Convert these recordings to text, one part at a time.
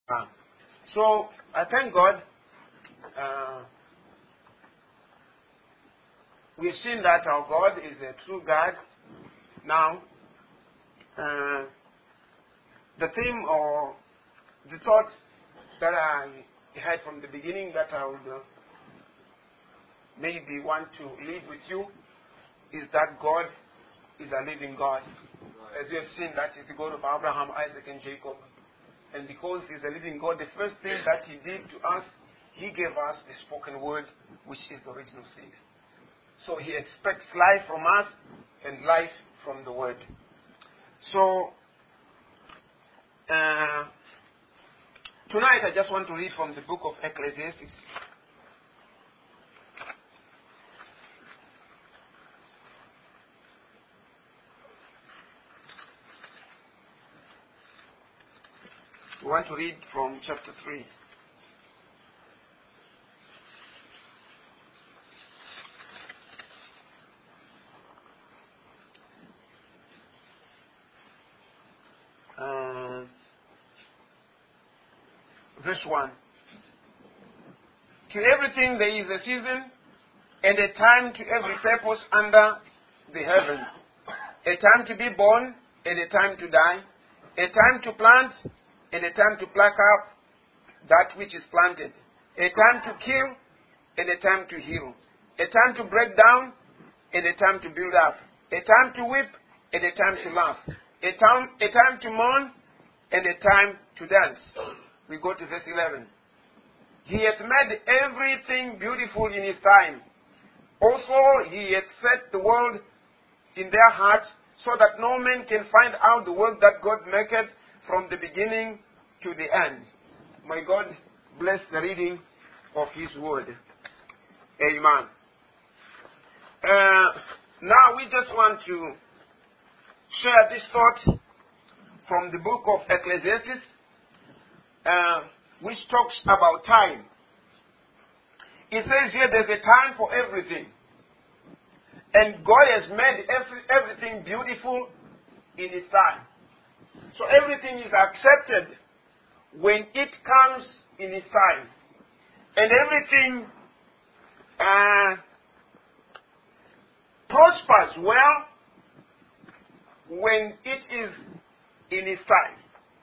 So I thank God. We've seen that our God is a true God. Now, the theme or the thought that I had from the beginning that I would maybe want to leave with you is that God is a living God. As you have seen, that is the God of Abraham, Isaac, and Jacob. And because He's a living God, the first thing that He did to us, He gave us the spoken word, which is the original sin. So He expects life from us and life from the word. So, tonight I just want to read from the book of Ecclesiastes. We want to read from chapter 3. Verse 1. To everything there is a season and a time to every purpose under the heaven. A time to be born and a time to die. A time to plant and a time to pluck up that which is planted. A time to kill and a time to heal. A time to break down and a time to build up. A time to weep and a time to laugh. A time to mourn and a time to dance. We go to verse 11. He hath made everything beautiful in His time. Also He hath set the world in their hearts, so that no man can find out the work that God maketh from the beginning to the end. May God bless the reading of His word. Amen. Now we just want to share this thought from the book of Ecclesiastes, which talks about time. It says here there's a time for everything. And God has made everything beautiful in His time. So everything is accepted when it comes in His time. And everything prospers well when it is in His time.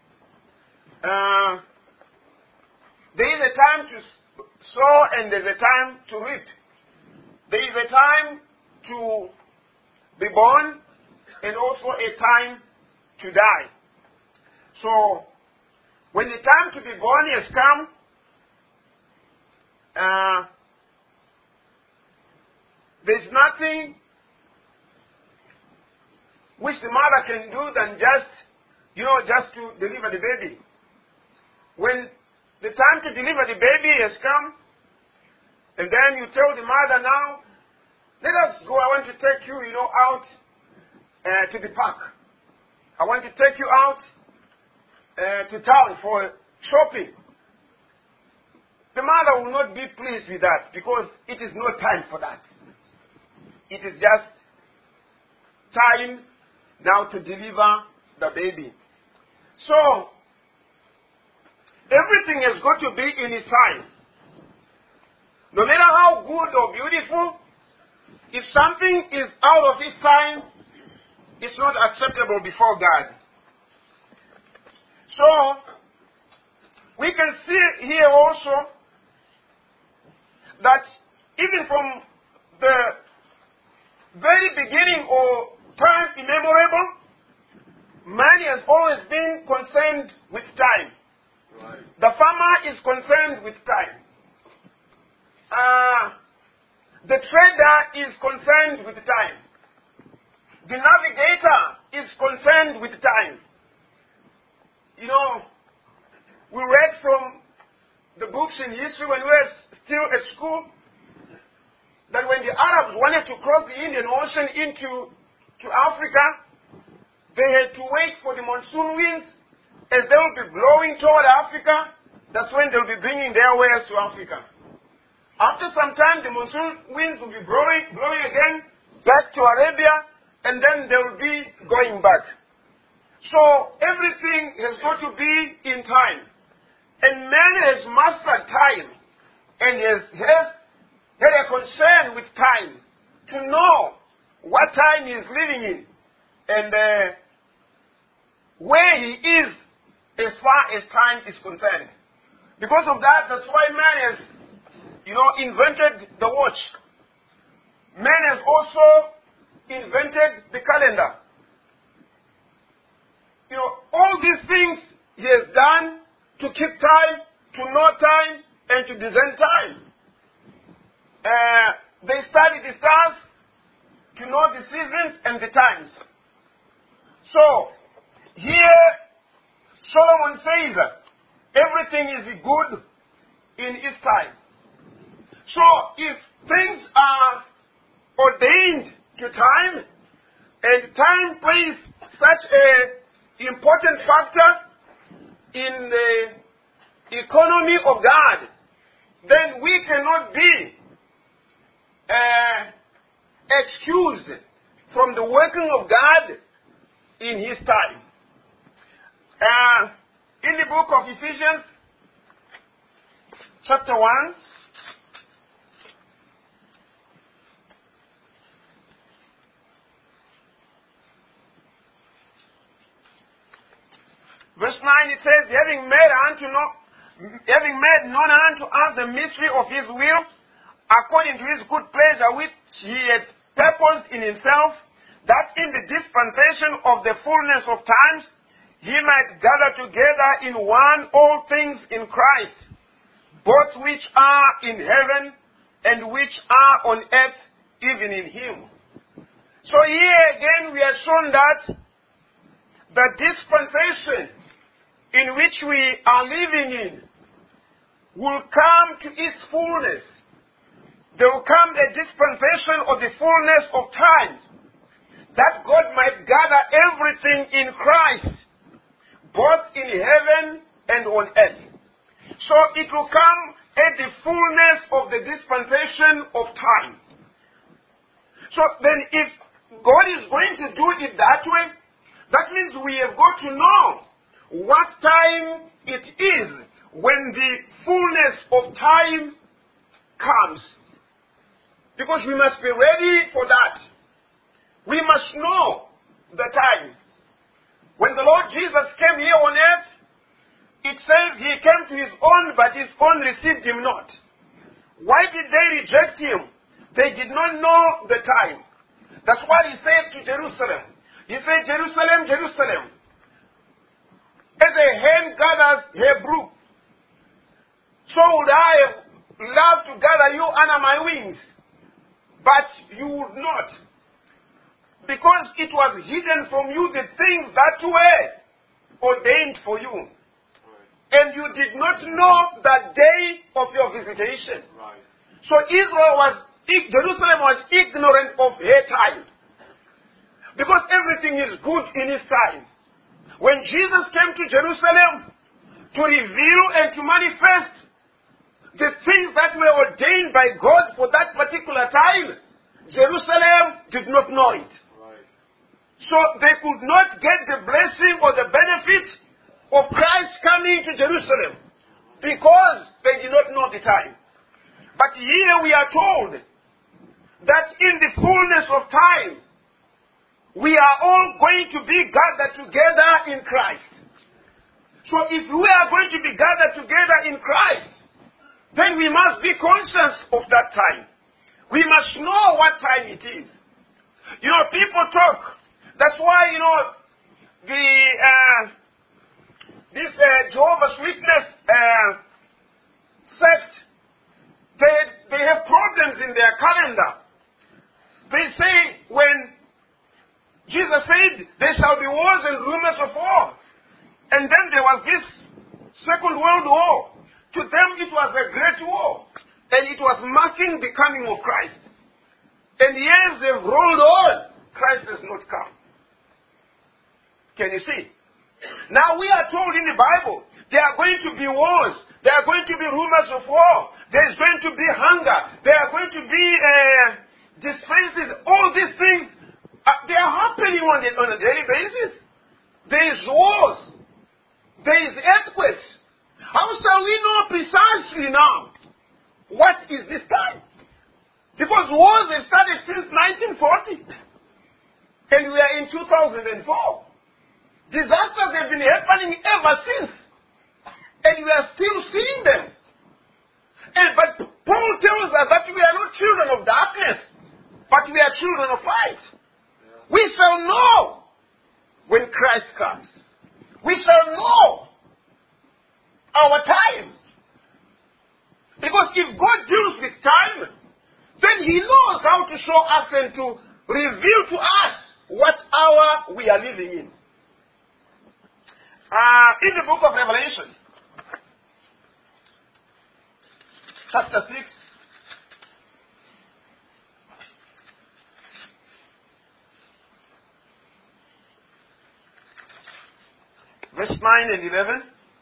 There is a time to sow and there is a time to reap. There is a time to be born and also a time to die. So, when the time to be born has come, there's nothing which the mother can do than just to deliver the baby. When the time to deliver the baby has come, and then you tell the mother now, let us go, I want to take you, out to the park. I want to take you out to town for shopping. The mother will not be pleased with that because it is no time for that. It is just time now to deliver the baby. So, everything has got to be in its time. No matter how good or beautiful, if something is out of its time, it's not acceptable before God. So, we can see here also that even from the very beginning or time immemorable, man has always been concerned with time. Right. The farmer is concerned with time. The trader is concerned with time. The navigator is concerned with time. We read from the books in history when we were still at school that when the Arabs wanted to cross the Indian Ocean into Africa, they had to wait for the monsoon winds as they will be blowing toward Africa. That's when they'll be bringing their wares to Africa. After some time, the monsoon winds will be blowing again back to Arabia, and then they will be going back. So everything has got to be in time. has mastered time and has had a concern with time to know what time he is living in and where he is as far as time is concerned. Because of that, that's why man has, invented the watch. Man has also invented the calendar. All these things he has done to keep time, to know time, and to design time. They study the stars to know the seasons and the times. So, here Solomon says everything is good in its time. So, if things are ordained to time, and time plays such an important factor in the economy of God, then we cannot be excused from the working of God in His time. In the book of Ephesians, chapter 1, verse 9, it says, having made known unto us the mystery of His will, according to His good pleasure which He had purposed in Himself, that in the dispensation of the fullness of times He might gather together in one all things in Christ, both which are in heaven and which are on earth, even in Him. So here again we are shown that the dispensation in which we are living in will come to its fullness. There will come a dispensation of the fullness of times, that God might gather everything in Christ, both in heaven and on earth. So it will come at the fullness of the dispensation of time. So then if God is going to do it that way, that means we have got to know what time it is when the fullness of time comes. Because we must be ready for that. We must know the time. When the Lord Jesus came here on earth, it says He came to His own, but His own received Him not. Why did they reject Him? They did not know the time. That's what He said to Jerusalem. He said, Jerusalem, Jerusalem, as a hen gathers her brood, so would I love to gather you under my wings. But you would not. Because it was hidden from you the things that were ordained for you. And you did not know the day of your visitation. Right. So Jerusalem was ignorant of her time. Because everything is good in His time. When Jesus came to Jerusalem to reveal and to manifest the things that were ordained by God for that particular time, Jerusalem did not know it. Right. So they could not get the blessing or the benefit of Christ coming to Jerusalem because they did not know the time. But here we are told that in the fullness of time, we are all going to be gathered together in Christ. So if we are going to be gathered together in Christ, then we must be conscious of that time. We must know what time it is. People talk. That's why, this Jehovah's Witness sect, they have problems in their calendar. They say when Jesus said there shall be wars and rumors of war, and then there was this Second World War. To them it was a great war, and it was marking the coming of Christ. And years have rolled on, Christ has not come. Can you see? Now we are told in the Bible, there are going to be wars, there are going to be rumors of war, there is going to be hunger, there are going to be distresses, all these things, they are happening on a daily basis. There is wars, there is earthquakes. How shall we know precisely now what is this time? Because wars have started since 1940. And we are in 2004. Disasters have been happening ever since. And we are still seeing them. But Paul tells us that we are not children of darkness, but we are children of light. We shall know when Christ comes. We shall know our time. Because if God deals with time, then He knows how to show us and to reveal to us what hour we are living in. In the book of Revelation, chapter 6, verse 9 and 11.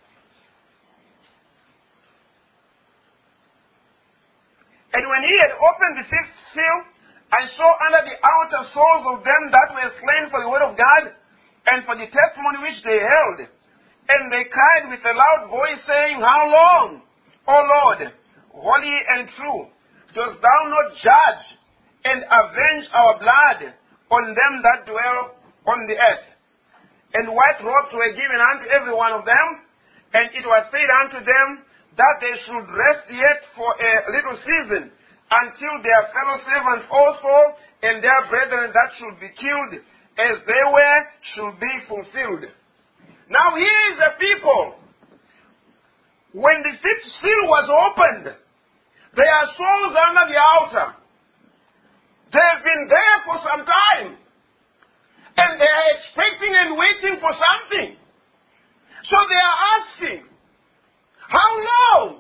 And when he had opened the sixth seal, I saw under the outer souls of them that were slain for the word of God and for the testimony which they held. And they cried with a loud voice, saying, How long, O Lord, holy and true, dost thou not judge and avenge our blood on them that dwell on the earth? And white robes were given unto every one of them, and it was said unto them that they should rest yet for a little season, until their fellow servants also and their brethren that should be killed as they were should be fulfilled. Now here is a people. When the sixth seal was opened, their souls under the altar. They have been there for some time. And they are expecting and waiting for something. So they are asking, how long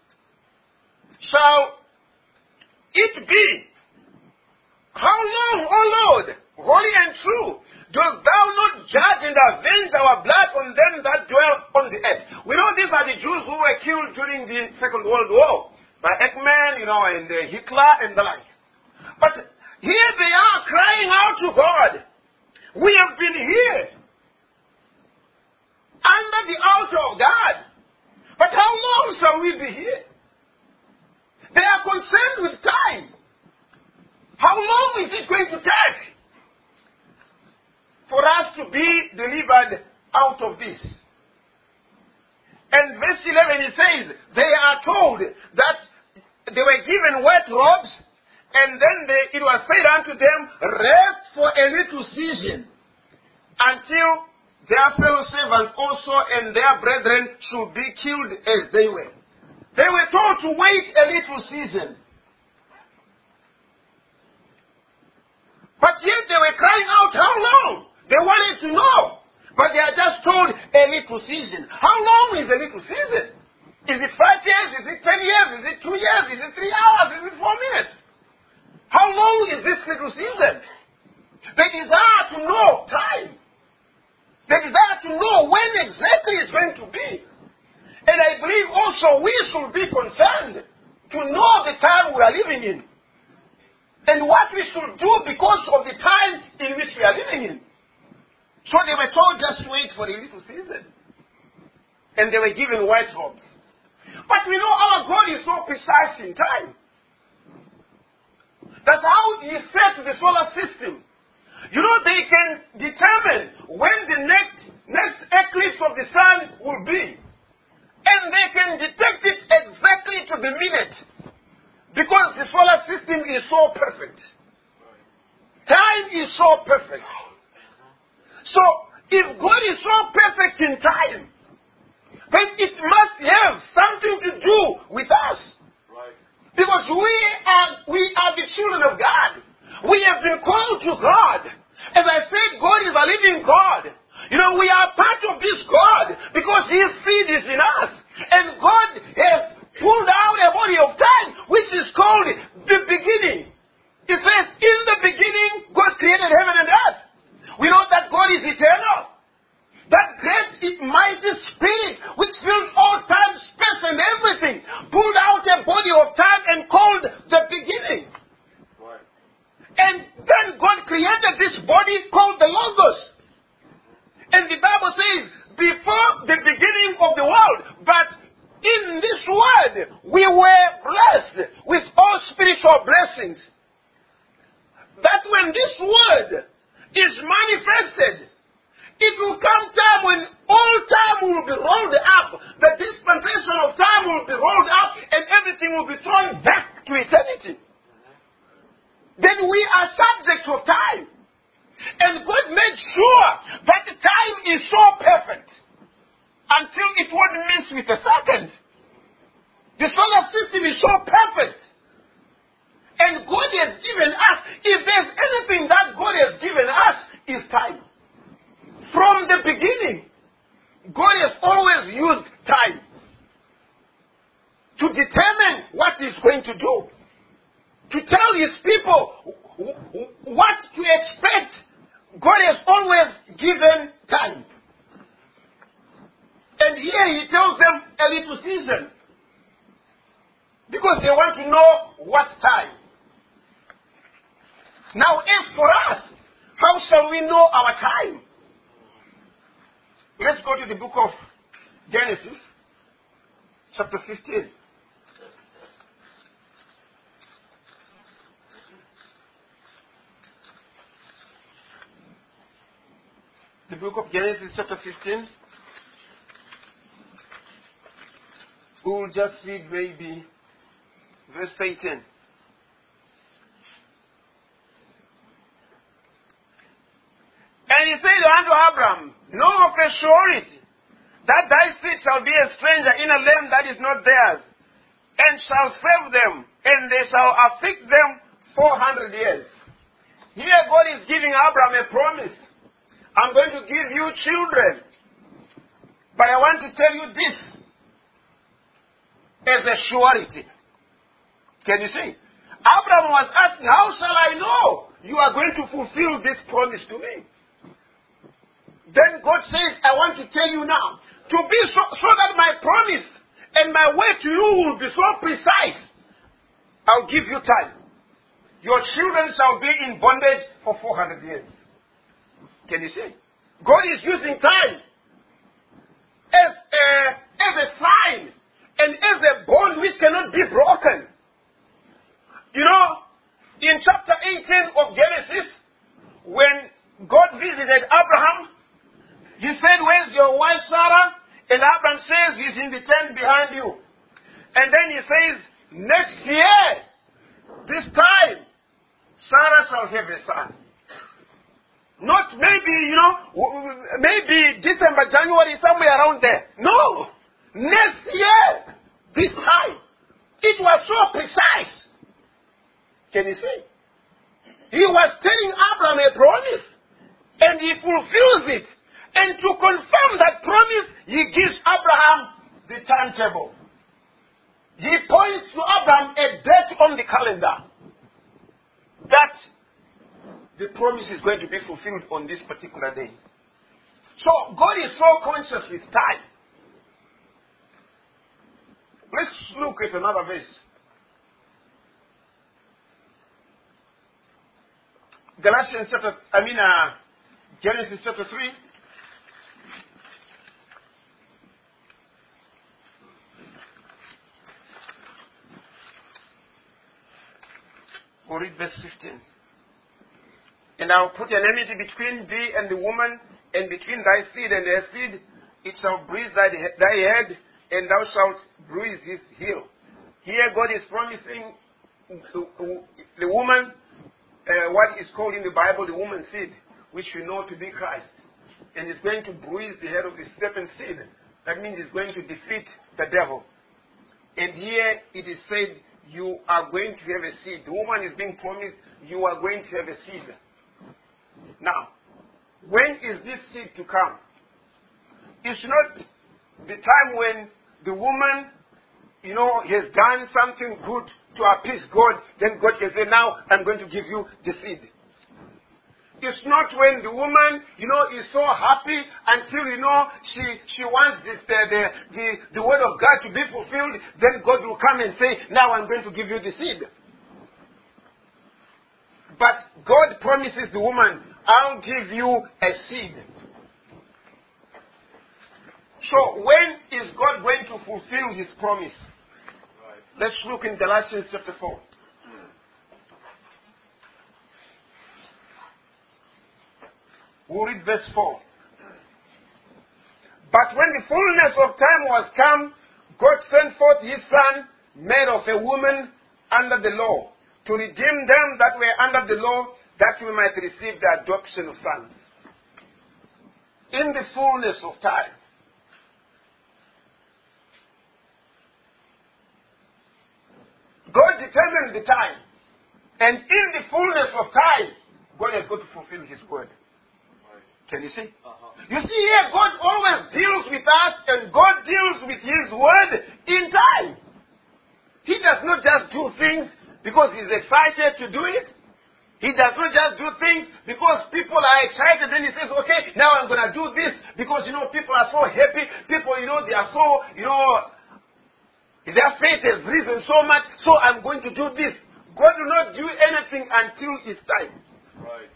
shall it be? How long, O Lord, holy and true, dost thou not judge and avenge our blood on them that dwell on the earth? We know these are the Jews who were killed during the Second World War by Eichmann, and Hitler and the like. But here they are crying out to God. We have been here under the altar of God. But how long shall we be here? They are concerned with time. How long is it going to take for us to be delivered out of this? And verse 11 it says, they are told that they were given white robes, and then it was said unto them, rest for a little season, until their fellow servants also and their brethren should be killed as they were. They were told to wait a little season. But yet they were crying out, how long? They wanted to know. But they are just told a little season. How long is a little season? Is it 5 years? Is it 10 years? Is it 2 years? Is it 3 hours? Is it 4 minutes? How long is this little season? They desire to know time. They desire to know when exactly it's going to be. And I believe also we should be concerned to know the time we are living in. And what we should do because of the time in which we are living in. So they were told just wait for a little season. And they were given white robes. But we know our God is so precise in time. That's how He set the solar system. They can determine when the next eclipse of the sun will be. And they can detect it exactly to the minute. Because the solar system is so perfect. Time is so perfect. So, if God is so perfect in time, then it must have something to do with us. Right. Because we are the children of God. We have been called to God. As I said, God is a living God. We are part of this God because His seed is in us. And God has pulled out a body of time which is called the beginning. It says, in the beginning, God created heaven and earth. We know that God is eternal. That great mighty spirit which filled all time, space and everything pulled out a body of time and called the beginning. Right. And then God created this body called the Logos. And the Bible says, before the beginning of the world, but word, we were blessed with all spiritual blessings. That when this word is manifested, it will come time when all time will be rolled up. The dispensation of time will be rolled up and everything will be thrown back to eternity. Then we are subjects of time. And God made sure that the time is so perfect until it won't miss with a second. The solar system is so perfect. And God has given us, if there's anything that God has given us, is time. From the beginning, God has always used time to determine what He's going to do, to tell His people what to expect. God has always given time. And here He tells them a little season, because they want to know what time. Now, as for us, how shall we know our time? Let's go to the book of Genesis, chapter 15. The book of Genesis, chapter 15. We will just read maybe verse 18. And he said unto Abram, know of a surety that thy seed shall be a stranger in a land that is not theirs, and shall serve them, and they shall afflict them 400 years. Here God is giving Abram a promise. I'm going to give you children, but I want to tell you this as a surety. Can you see? Abram was asking, how shall I know you are going to fulfill this promise to me? Then God says, I want to tell you now, to be so that my promise and my way to you will be so precise. I'll give you time. Your children shall be in bondage for 400 years. Can you see? God is using time as a sign and as a bond which cannot be broken. You know, in chapter 18 of Genesis, when God visited Abraham, He said, where's your wife Sarah? And Abraham says, he's in the tent behind you. And then he says, next year, this time, Sarah shall have a son. Not maybe, maybe December, January, somewhere around there. No. Next year, this time. It was so precise. Can you see? He was telling Abraham a promise, and he fulfills it. And to confirm that promise, he gives Abraham the timetable. He points to Abraham a date on the calendar that the promise is going to be fulfilled on this particular day. So God is so conscious with time. Let's look at another verse. Genesis chapter 3. We'll read verse 15. And I will put an enmity between thee and the woman, and between thy seed and her seed. It shall bruise thy head, and thou shalt bruise his heel. Here God is promising the woman, what is called in the Bible the woman's seed, which we know to be Christ. And is going to bruise the head of the serpent seed. That means it's going to defeat the devil. And here it is said, you are going to have a seed. The woman is being promised, you are going to have a seed. Now, when is this seed to come? It's not the time when the woman, has done something good to appease God, then God can say, now I'm going to give you the seed. It's not when the woman, is so happy until, she wants the word of God to be fulfilled, then God will come and say, now I'm going to give you the seed. But God promises the woman, I'll give you a seed. So when is God going to fulfill His promise? Let's look in Galatians chapter 4. We'll read verse 4. But when the fullness of time was come, God sent forth his Son, made of a woman under the law, to redeem them that were under the law, that we might receive the adoption of sons. In the fullness of time. God determined the time. And in the fullness of time, God has got to fulfill his word. Can you see? You see here, God always deals with us, and God deals with his word in time. He does not just do things because he's excited to do it. He does not just do things because people are excited. Then he says, okay, now I'm going to do this because, people are so happy. People, they are so, their faith has risen so much, so I'm going to do this. God will not do anything until it's time. Right.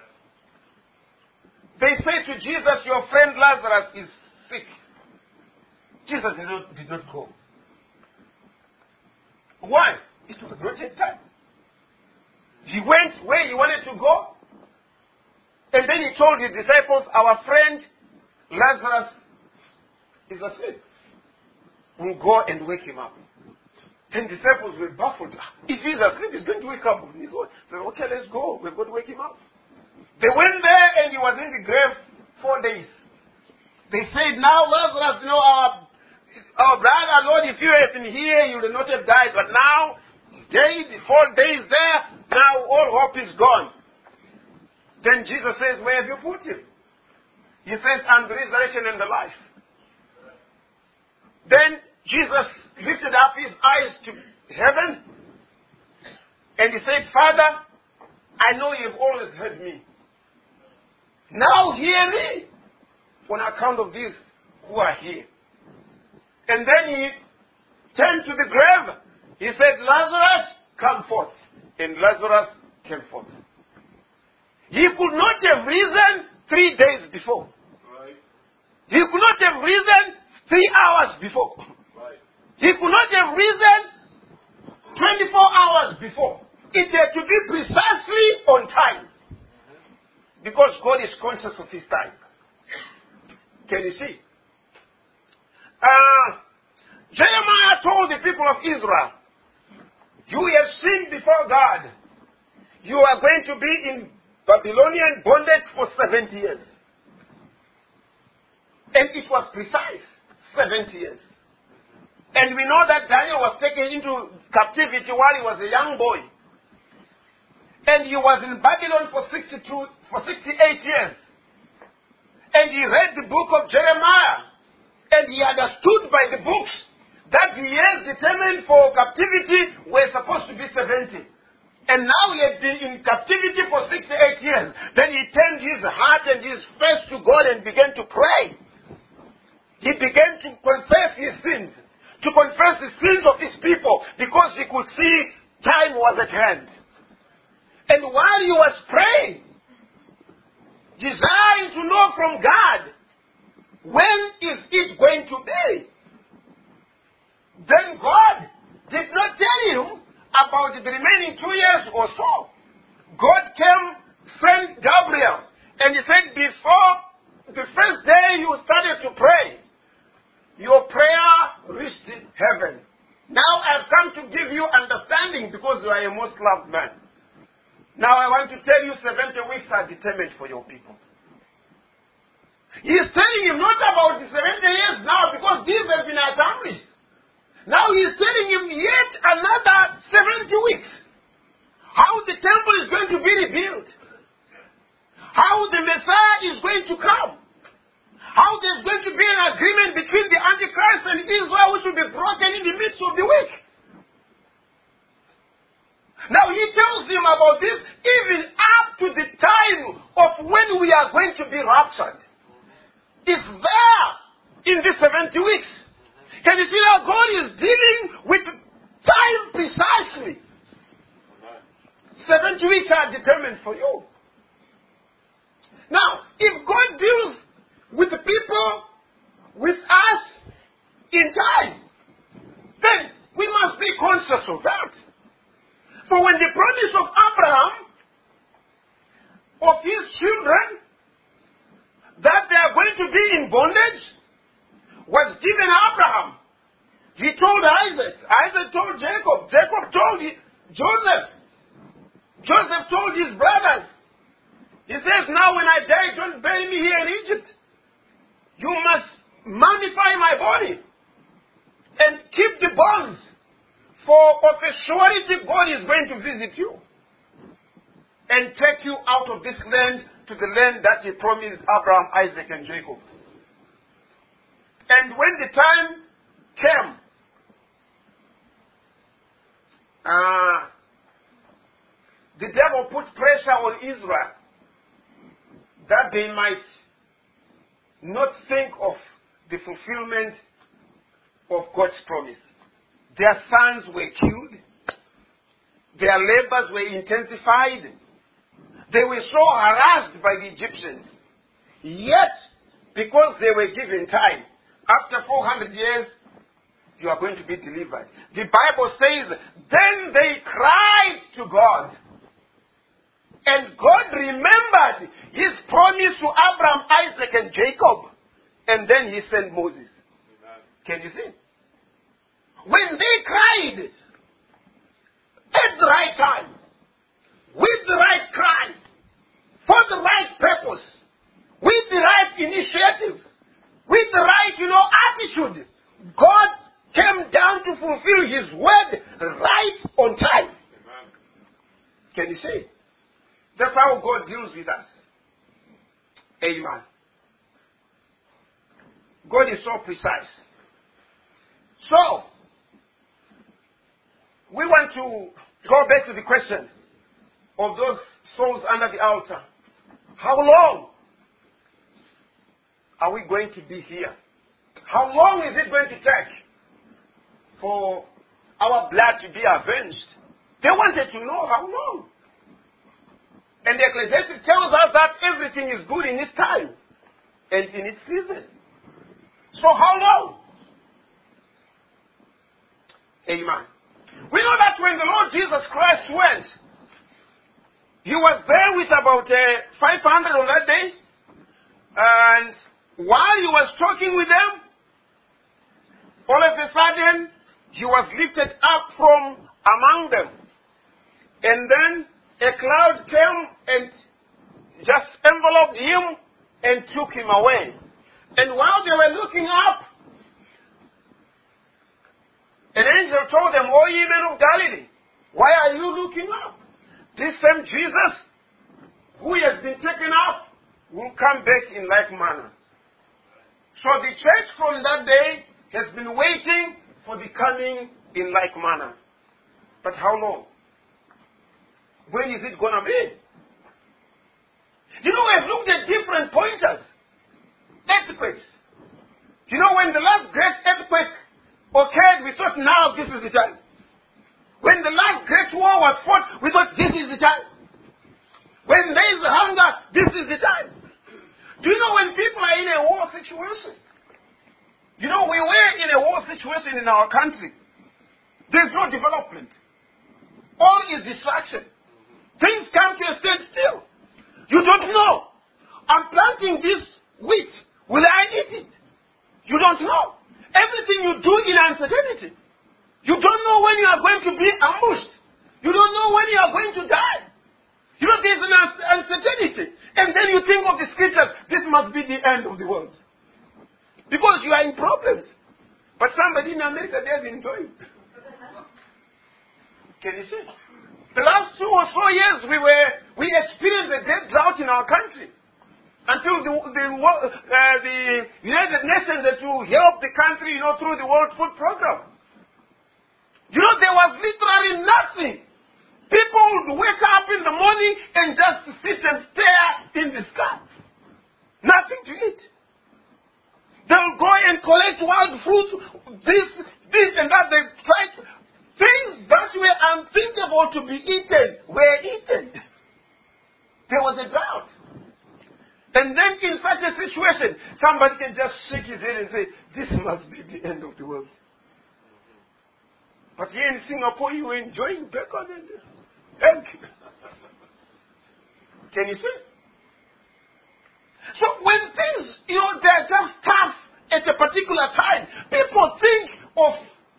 They say to Jesus, your friend Lazarus is sick. Jesus did not go. Why? It was not yet time. He went where he wanted to go. And then he told his disciples, our friend Lazarus is asleep. We'll go and wake him up. And disciples were baffled. If he's asleep, he's going to wake up. They said, okay, let's go. We've got to wake him up. They went there and he was in the grave 4 days. They said, now Lazarus, our brother, Lord, if you had been here, you would not have died. But now, the 4 days there, now all hope is gone. Then Jesus says, where have you put him? He says, I'm the resurrection and the life. Then Jesus lifted up his eyes to heaven and he said, Father, I know you've always heard me. Now hear me on account of these who are here. And then he turned to the grave. He said, Lazarus, come forth. And Lazarus came forth. He could not have risen 3 days before. Right. He could not have risen 3 hours before. Right. He could not have risen 24 hours before. It had to be precisely on time. Because God is conscious of his time. Can you see? Jeremiah told the people of Israel, you have sinned before God. You are going to be in Babylonian bondage for 70 years. And it was precise, 70 years. And we know that Daniel was taken into captivity while he was a young boy. And he was in Babylon for 68 years. And he read the book of Jeremiah. And he understood by the books that the years determined for captivity were supposed to be 70. And now he had been in captivity for 68 years. Then he turned his heart and his face to God and began to pray. He began to confess his sins. To confess the sins of his people. Because he could see time was at hand. And while he was praying, desiring to know from God, when is it going to be? Then God did not tell him about the remaining 2 years or so. God sent Gabriel, and he said, before the first day you started to pray, your prayer reached heaven. Now I've come to give you understanding because you are a most loved man. Now I want to tell you 70 weeks are determined for your people. He is telling him not about the 70 years now because these have been accomplished. Now he is telling him yet another 70 weeks. How the temple is going to be rebuilt. How the Messiah is going to come. How there's going to be an agreement between the Antichrist and Israel which will be broken in the midst of the week. Now he tells him about this even up to the time of when we are going to be raptured. It's there in the 70 weeks. Can you see how God is dealing with time precisely? 70 weeks are determined for you. Now, if God deals with the people, with us, in time, then we must be conscious of that. For when the promise of Abraham, of his children, that they are going to be in bondage, was given Abraham, he told Isaac. Isaac told Jacob. Jacob told Joseph. Joseph told his brothers. He says, now when I die, don't bury me here in Egypt. You must mummify my body and keep the bones. For of a surety God is going to visit you and take you out of this land to the land that he promised Abraham, Isaac, and Jacob. And when the time came, the devil put pressure on Israel that they might not think of the fulfillment of God's promise. Their sons were killed. Their labors were intensified. They were so harassed by the Egyptians. Yet, because they were given time, after 400 years, you are going to be delivered. The Bible says, then they cried to God. And God remembered his promise to Abraham, Isaac, and Jacob. And then he sent Moses. Can you see? When they cried, at the right time, with the right cry, for the right purpose, with the right initiative, with the right, attitude, God came down to fulfill his word right on time. Amen. Can you see? That's how God deals with us. Amen. God is so precise. So, we want to go back to the question of those souls under the altar. How long are we going to be here? How long is it going to take for our blood to be avenged? They wanted to know how long. And the Ecclesiastes tells us that everything is good in its time and in its season. So how long? Amen. We know that when the Lord Jesus Christ went, he was there with about 500 on that day. And while he was talking with them, all of a sudden, he was lifted up from among them. And then a cloud came and just enveloped him and took him away. And while they were looking up, an angel told them, "O ye men of Galilee, why are you looking up? This same Jesus, who has been taken up, will come back in like manner." So the church from that day has been waiting for the coming in like manner. But how long? When is it going to be? We've looked at different pointers. Earthquakes. When the last great earthquake occurred, we thought, now this is the time. When the last great war was fought, we thought, this is the time. When there is hunger, this is the time. Do you know when people are in a war situation? We were in a war situation in our country. There's no development. All is distraction. Things come to a standstill. You don't know. I'm planting this wheat. Will I eat it? You don't know. Everything you do in uncertainty. You don't know when you are going to be ambushed. You don't know when you are going to die. There's an uncertainty. And then you think of the scriptures, this must be the end of the world. Because you are in problems. But somebody in America, they're enjoying. Can you see? The last 2 or 4 years, we experienced a great drought in our country. Until the United Nations that to help the country, through the World Food Program. There was literally nothing. People would wake up in the morning and just sit and stare in the sky. Nothing to eat. They'll go and collect wild fruit, this and that. They try things that were unthinkable to be eaten were eaten. There was a drought. And then in such a situation, somebody can just shake his head and say, this must be the end of the world. But here in Singapore, you were enjoying bacon and egg. Can you see? So when things, they're just tough at a particular time, people think of,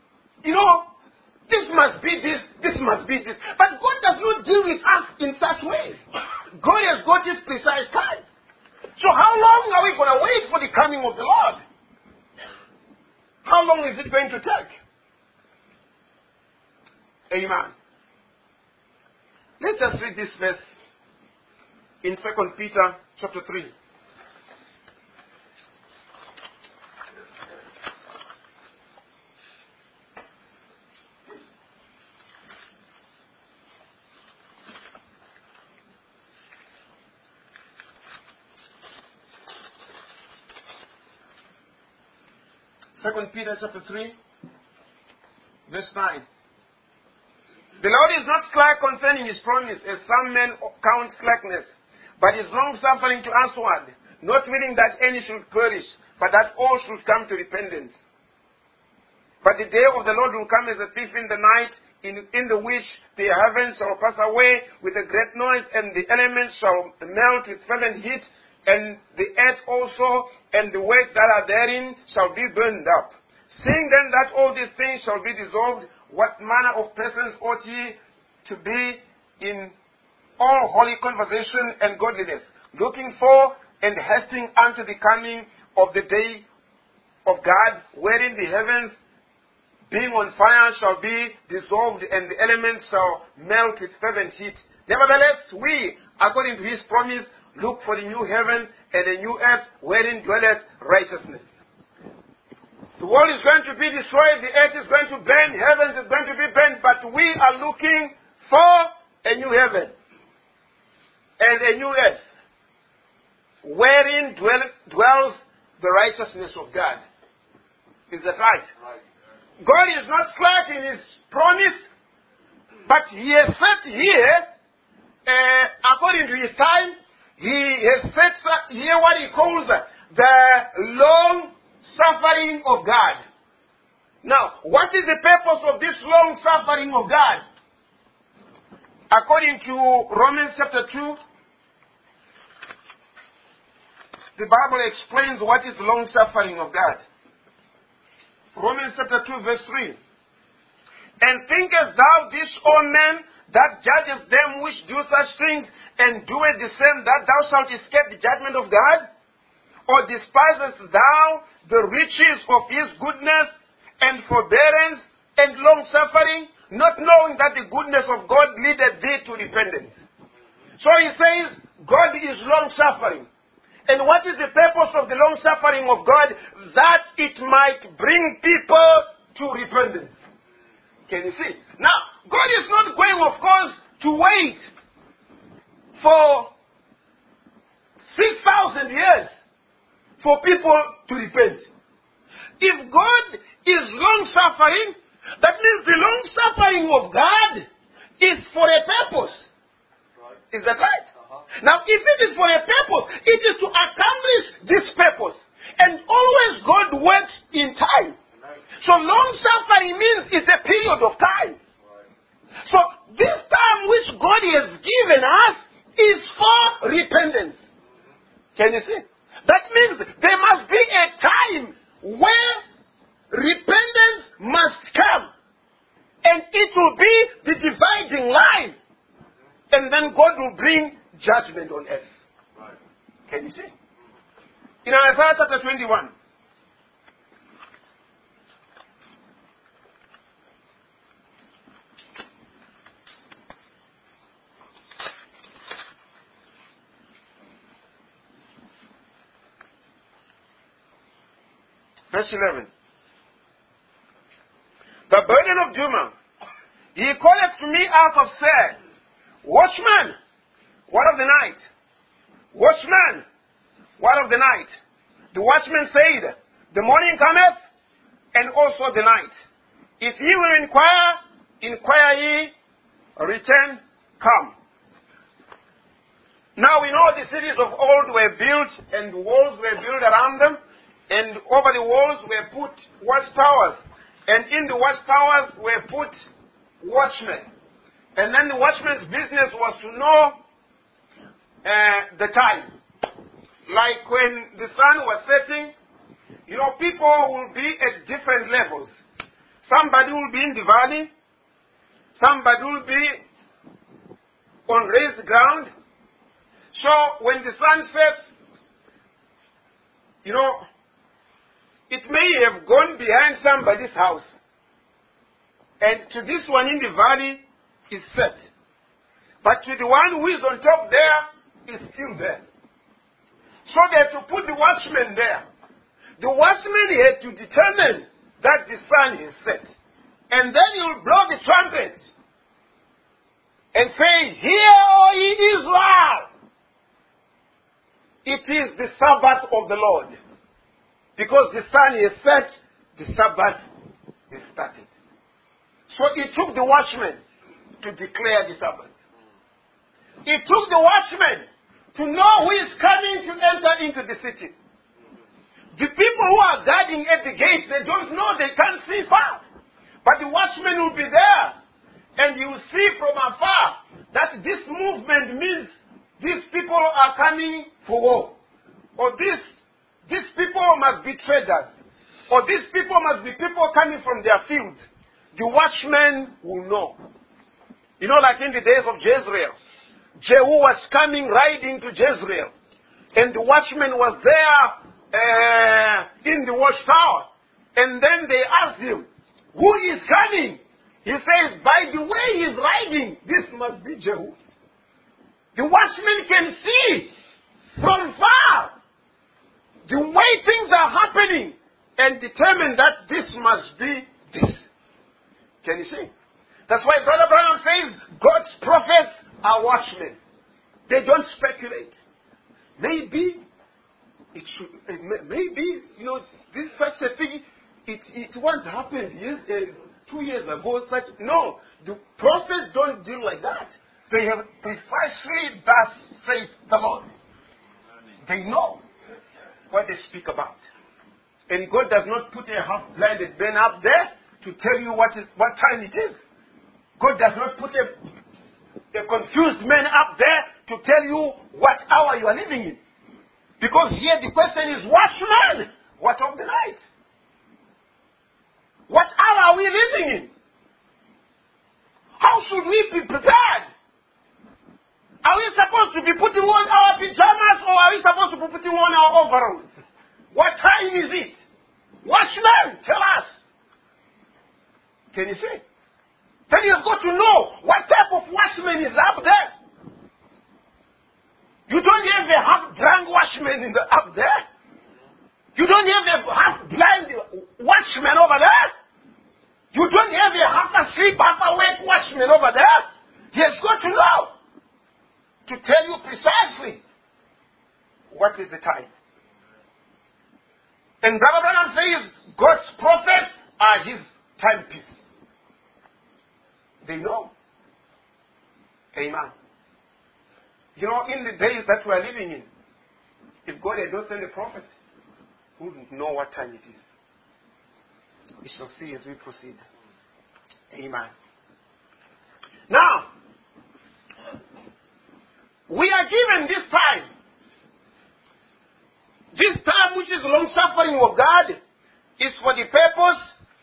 this must be this must be this. But God does not deal with us in such ways. God has got his precise time. So how long are we going to wait for the coming of the Lord? How long is it going to take? Amen. Let's just read this verse in 2 Peter chapter 3. Second Peter chapter 3, verse 9. The Lord is not slack concerning his promise, as some men count slackness, but is long-suffering to usward, not willing that any should perish, but that all should come to repentance. But the day of the Lord will come as a thief in the night, in the which the heavens shall pass away with a great noise, and the elements shall melt with fervent heat, and the earth also, and the works that are therein shall be burned up. Seeing then that all these things shall be dissolved, what manner of persons ought ye to be in all holy conversation and godliness, looking for and hastening unto the coming of the day of God, wherein the heavens, being on fire, shall be dissolved, and the elements shall melt with fervent heat. Nevertheless, we, according to his promise, look for the new heaven and the new earth, wherein dwelleth righteousness. The world is going to be destroyed, the earth is going to burn, heaven is going to be burned, but we are looking for a new heaven and a new earth, wherein dwells the righteousness of God. Is that right? God is not slack in his promise, but he has set here, according to his time, he has set here what he calls the long suffering of God. Now, what is the purpose of this long suffering of God? According to Romans chapter 2, the Bible explains what is long suffering of God. Romans chapter 2 verse 3. And thinkest thou this, O man, that judgest them which do such things, and doeth the same, that thou shalt escape the judgment of God? Or despisest thou the riches of his goodness, and forbearance, and long-suffering, not knowing that the goodness of God leadeth thee to repentance? So he says, God is long-suffering. And what is the purpose of the long-suffering of God? That it might bring people to repentance. Can you see? Now, God is not going, of course, to wait for 6,000 years for people to repent. If God is long-suffering, that means the long-suffering of God is for a purpose. Is that right? Now, if it is for a purpose, it is to accomplish this purpose. And always God works in time. So long-suffering means it's a period of time. So this time which God has given us is for repentance. Can you see? That means there must be a time where repentance must come. And it will be the dividing line. And then God will bring judgment on earth. Can you see? In Isaiah chapter 21. Verse 11. The burden of Duma. He calleth to me out of Seir. Watchman, what of the night? Watchman, what of the night? The watchman said, the morning cometh, and also the night. If ye will inquire ye, return, come. Now we know the cities of old were built, and walls were built around them, and over the walls were put watchtowers. And in the watchtowers were put watchmen. And then the watchman's business was to know the time. Like when the sun was setting, people will be at different levels. Somebody will be in the valley. Somebody will be on raised ground. So when the sun sets, it may have gone behind somebody's house. And to this one in the valley is set. But to the one who is on top there is still there. So they had to put the watchman there. The watchman had to determine that the sun is set. And then he will blow the trumpet and say, "Hear, O ye Israel! It is the Sabbath of the Lord." Because the sun is set, the Sabbath is started. So it took the watchman to declare the Sabbath. It took the watchman to know who is coming to enter into the city. The people who are guarding at the gate, they don't know, they can't see far. But the watchman will be there. And you will see from afar that this movement means these people are coming for war. Or these people must be traders. Or these people must be people coming from their fields. The watchman will know. Like in the days of Jezreel. Jehu was coming riding to Jezreel. And the watchman was there in the watchtower. And then they asked him, "Who is coming?" He says, "By the way he is riding, this must be Jehu." The watchman can see from far the way things are happening and determine that this must be this. Can you see? That's why Brother Branham says God's prophets are watchmen. They don't speculate. Maybe it should, maybe, this such a thing, it once happened 2 years ago. No, the prophets don't deal like that. They have precisely thus saith the Lord. They know what they speak about. And God does not put a half-blinded man up there to tell you what time it is. God does not put a confused man up there to tell you what hour you are living in. Because here the question is, watchman, what of the night? What hour are we living in? How should we be prepared? Are we supposed to be putting on our pajamas, or are we supposed to be putting on our overalls? What time is it? Watchman, tell us. Can you see? Then you've got to know what type of watchman is up there. You don't have a half-drunk watchman up there. You don't have a half-blind watchman over there. You don't have a half-asleep, half-awake watchman over there. He has got to know to tell you precisely what is the time. And Brother Branham says God's prophets are his timepiece. They know. Amen. In the days that we are living in, if God had not sent a prophet, we wouldn't know what time it is. We shall see as we proceed. Amen. Now, we are given this time. This time, which is the long suffering of God, is for the purpose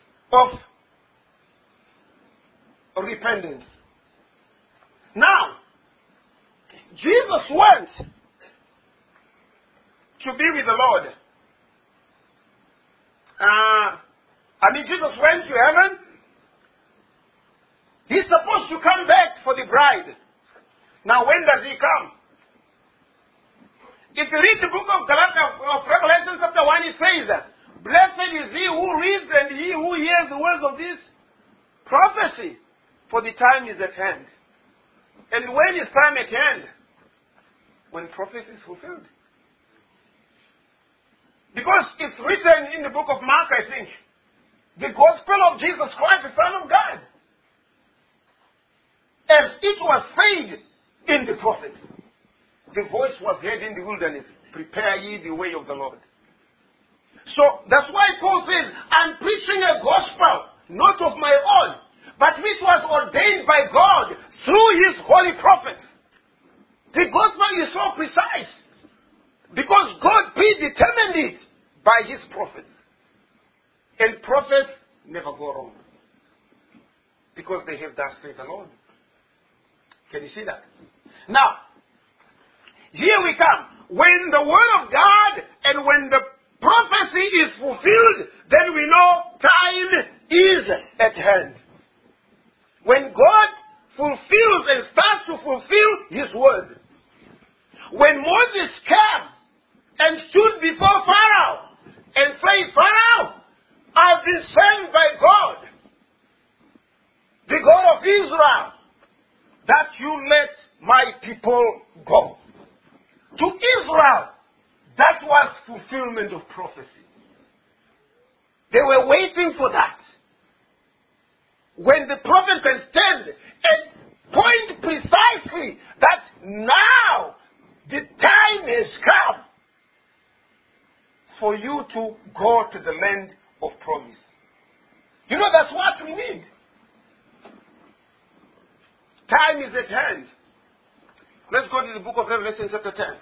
of repentance. Now, Jesus went to be with the Lord. Jesus went to heaven. He's supposed to come back for the bride. Now, when does he come? If you read the book of Revelation chapter 1, it says that, "Blessed is he who reads and he who hears the words of this prophecy, for the time is at hand." And when is time at hand? When prophecy is fulfilled. Because it's written in the book of Mark, I think, the gospel of Jesus Christ, the Son of God, as it was said in the prophets. The voice was heard in the wilderness, "Prepare ye the way of the Lord." So that's why Paul says, "I'm preaching a gospel not of my own, but which was ordained by God through his holy prophets. The gospel is so precise because God predetermined it by his prophets. And prophets never go wrong because they have that faith alone. Can you see that? Now, here we come. When the word of God and when the prophecy is fulfilled, then we know time is at hand. When God fulfills and starts to fulfill his word. When Moses came and stood before Pharaoh and said, Pharaoh, I've been sent by God, the God of Israel, that you let my people go. To Israel, that was fulfillment of prophecy. They were waiting for that. When the prophet can stand and point precisely that now the time has come for you to go to the land of promise. You know, that's what we need. Time is at hand. Let's go to the book of Revelation chapter 10.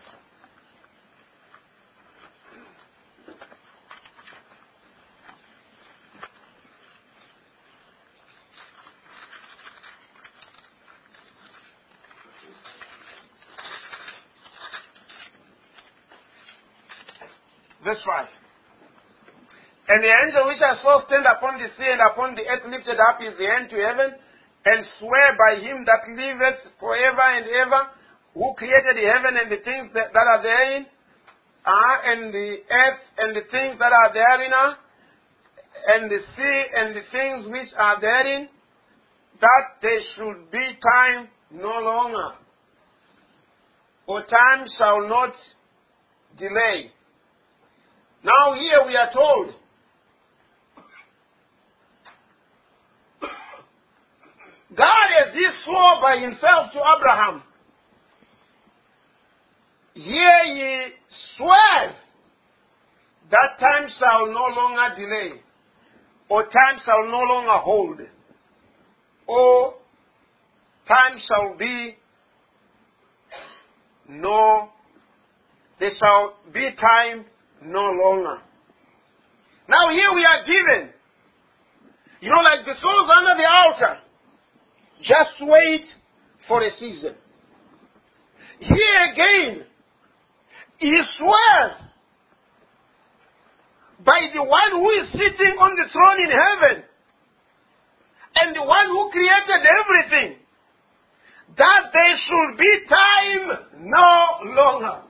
Verse 5. And the angel which I saw stand upon the sea and upon the earth lifted up his hand to heaven and swear by him that liveth forever and ever, who created the heaven and the things that are therein, and the earth and the things that are therein, and the sea and the things which are therein, that there should be time no longer, or time shall not delay. Now here we are told, God as he swore by himself to Abraham, here he swears that time shall no longer delay, or time shall no longer hold, or time shall be there shall be time no longer. Now here we are given, like the souls under the altar, just wait for a season. Here again, he swears by the one who is sitting on the throne in heaven and the one who created everything, that there should be time no longer.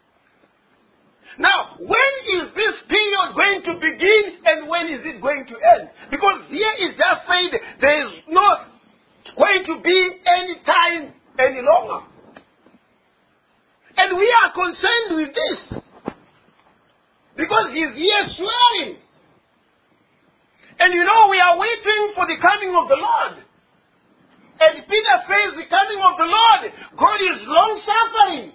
Now, when is this period going to begin and when is it going to end? Because here it just said there is not going to be any time any longer. And we are concerned with this because he's here swearing. And we are waiting for the coming of the Lord. And Peter says the coming of the Lord, God is long-suffering.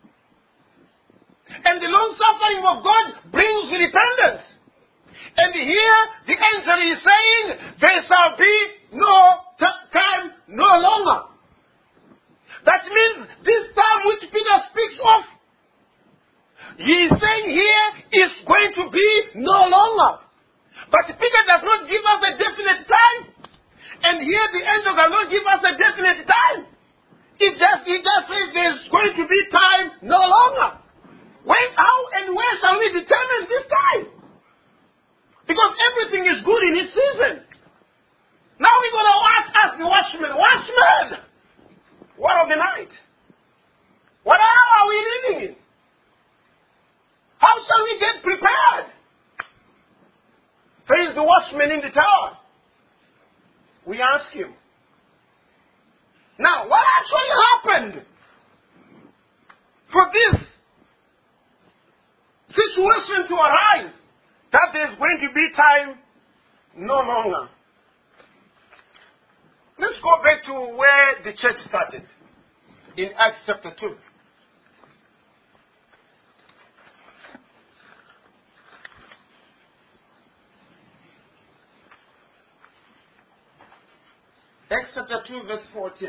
And the long-suffering of God brings repentance. And here the angel is saying there shall be no time no longer. That means this time which Peter speaks of, he is saying here is going to be no longer. But Peter does not give us a definite time. And here the angel does not give us a definite time. He just says there's going to be time no longer. When, how, and where shall we determine this time? Because everything is good in its season. Now we're going to ask the watchman, what of the night? What hour are we living in? How shall we get prepared? Says the watchman in the tower. We ask him. Now, what actually happened for this situation to arise that there's going to be time no longer? Let's go back to where the church started in Acts chapter 2. Acts chapter 2, verse 14.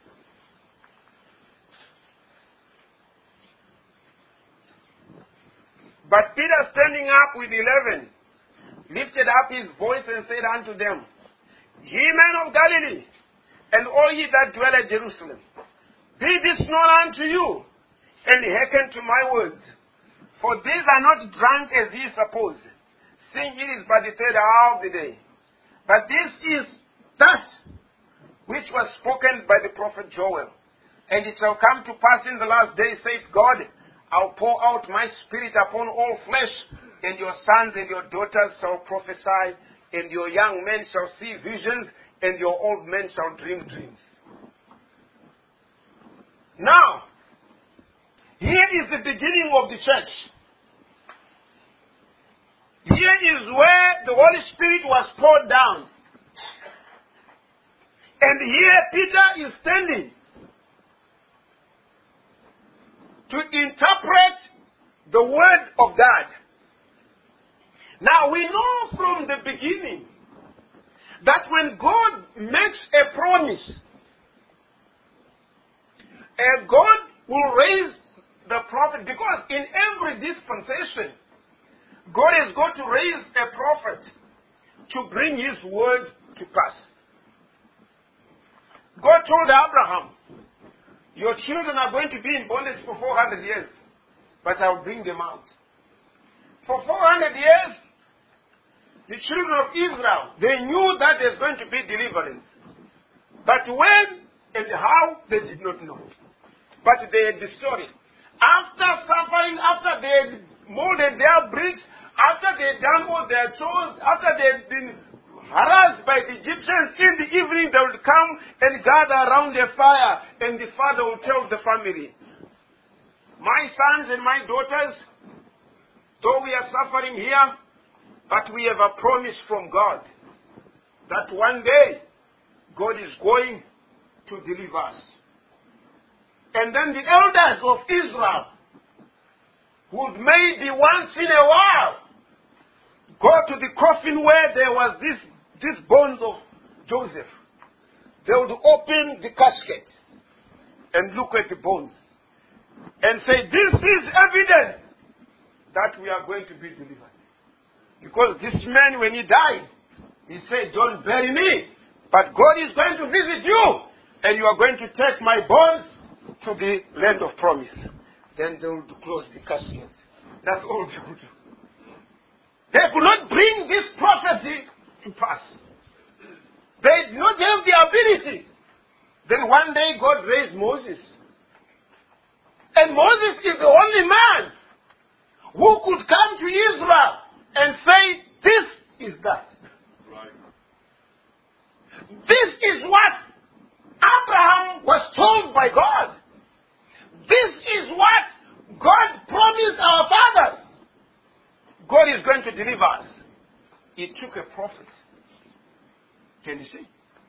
But Peter, standing up with 11, lifted up his voice and said unto them, Ye men of Galilee, and all ye that dwell at Jerusalem, be this known unto you, and hearken to my words. For these are not drunk as ye suppose, seeing it is but the third hour of the day. But this is that which was spoken by the prophet Joel. And it shall come to pass in the last days, saith God, I'll pour out my spirit upon all flesh, and your sons and your daughters shall prophesy, and your young men shall see visions, and your old men shall dream dreams. Now, here is the beginning of the church. Here is where the Holy Spirit was poured down. And here Peter is standing to interpret the word of God. Now we know from the beginning that when God makes a promise, God will raise the prophet, because in every dispensation, God is going to raise a prophet to bring his word to pass. God told Abraham, your children are going to be in bondage for 400 years, but I'll bring them out. For 400 years, the children of Israel, they knew that there's going to be deliverance. But when and how, they did not know. But they had the story. After suffering, after they had molded their bricks, after they had done all their chores, after they had been harassed by the Egyptians, in the evening they would come and gather around the fire, and the father would tell the family, my sons and my daughters, though we are suffering here, but we have a promise from God that one day God is going to deliver us. And then the elders of Israel would maybe once in a while go to the coffin where there was these bones of Joseph. They would open the casket and look at the bones and say, this is evidence that we are going to be delivered. Because this man, when he died, he said, don't bury me, but God is going to visit you, and you are going to take my bones to the land of promise. Then they will close the casket. That's all they would do. They could not bring this prophecy to pass. They did not have the ability. Then one day God raised Moses. And Moses is the only man who could come to Israel and say, this is that. Right. This is what Abraham was told by God. This is what God promised our fathers. God is going to deliver us. It took a prophet. Can you see?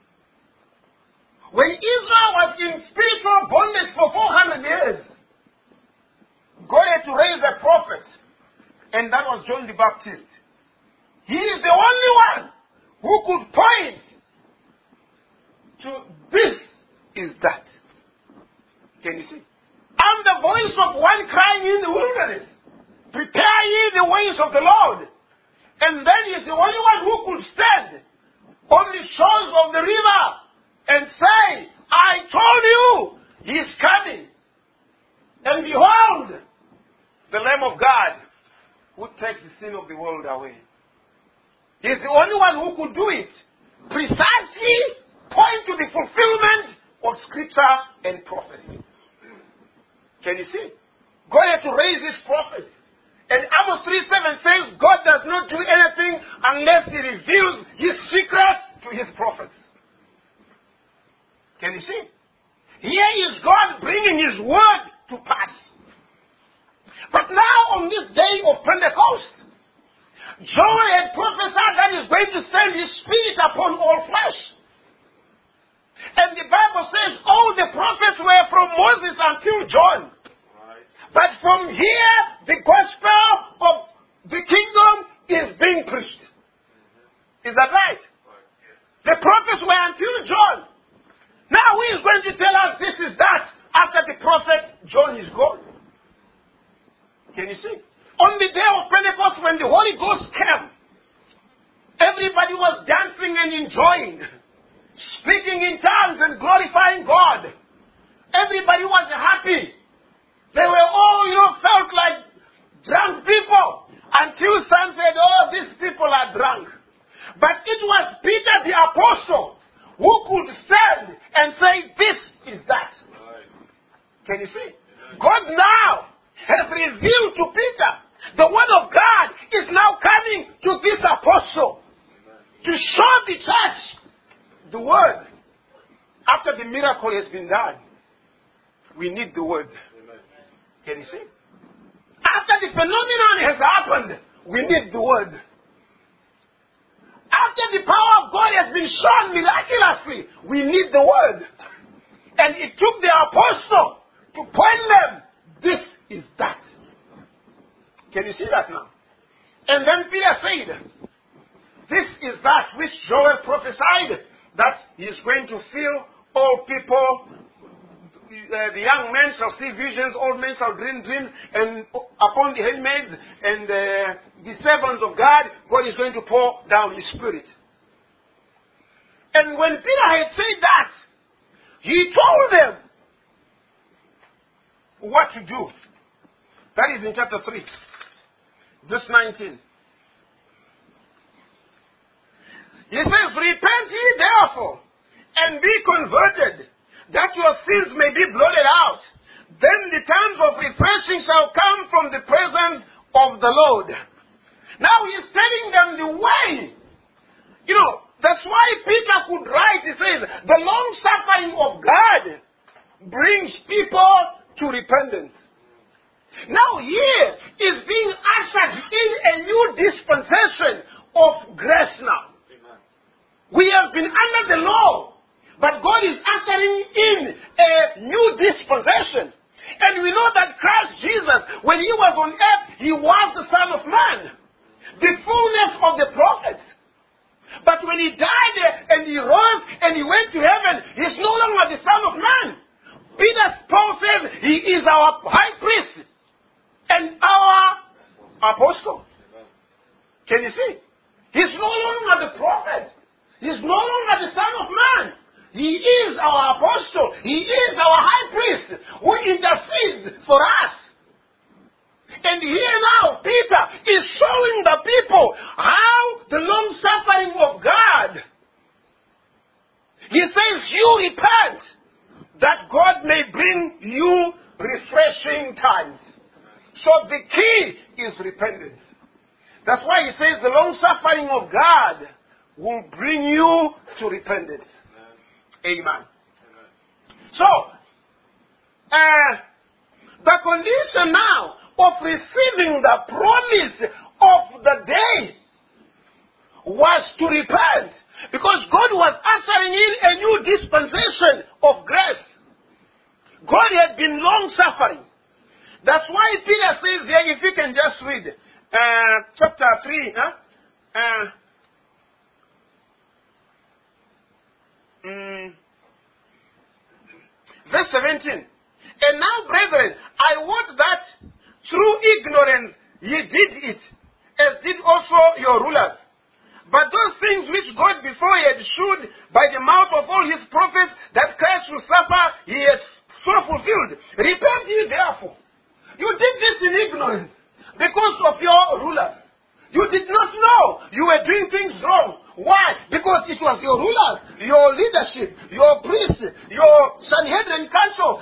When Israel was in spiritual bondage for 400 years, God had to raise a prophet, and that was John the Baptist. He is the only one who could point to this is that. Can you see? I'm the voice of one crying in the wilderness. Prepare ye the ways of the Lord. And then he is the only one who could stand on the shores of the river and say, I told you, he is coming. And behold, the Lamb of God who takes the sin of the world away. He is the only one who could do it. Precisely point to the fulfillment of Scripture and prophecy. Can you see? God had to raise his prophets. And Amos 3:7 says, God does not do anything unless he reveals his secret to his prophets. Can you see? Here is God bringing his word to pass. But now on this day of Pentecost, Joel had prophesied that he is going to send his spirit upon all flesh. And the Bible says all the prophets were from Moses until John. But from here, the gospel of the kingdom is being preached. Is that right? The prophets were until John. John is gone. Can you see? On the day of Pentecost, when the Holy Ghost came, everybody was dancing and enjoying, speaking in tongues and glorifying God. Everybody was happy. They were all, felt like drunk people. Until some said, oh, these people are drunk. But it was Peter the apostle who could stand and say, this is that. Can you see? God now has revealed to Peter, the word of God is now coming to this apostle to show the church the word. After the miracle has been done, we need the word. Can you see? After the phenomenon has happened, we need the word. After the power of God has been shown miraculously, we need the word. And it took the apostle to point them, this is that. Can you see that now? And then Peter said, this is that which Joel prophesied, that he is going to fill all people. The young men shall see visions, old men shall dream dreams, and upon the handmaids and the servants of God, God is going to pour down His Spirit. And when Peter had said that, he told them what to do. That is in chapter 3, verse 19. He says, repent ye therefore, and be converted, that your sins may be blotted out. Then the times of refreshing shall come from the presence of the Lord. Now he is telling them the way. That's why Peter could write, he says, the long suffering of God brings people to repentance. Now here is being ushered in a new dispensation of grace now. We have been under the law, but God is ushering in a new dispensation. And we know that Christ Jesus, when He was on earth, He was the Son of Man, the fullness of the prophets. But when He died and He rose and He went to heaven, He's no longer the Son of Man. Paul says He is our high priest and our apostle. Can you see? He's no longer the prophet. He's no longer the Son of Man. He is our apostle. He is our high priest who intercedes for us. And here now, Peter is showing the people how the long suffering of God. He says, you repent, that God may bring you refreshing times. So the key is repentance. That's why he says the long suffering of God will bring you to repentance. Amen. So, the condition now of receiving the promise of the day was to repent, because God was ushering in a new dispensation of grace. God had been long suffering. That's why Peter says there, if you can just read chapter 3, verse 17. And now, brethren, I want that through ignorance ye did it, as did also your rulers. But those things which God before he had shewed by the mouth of all his prophets that Christ will suffer, he has so fulfilled. Repent ye therefore. You did this in ignorance because of your rulers. You did not know you were doing things wrong. Why? Because it was your rulers, your leadership, your priests, your Sanhedrin council,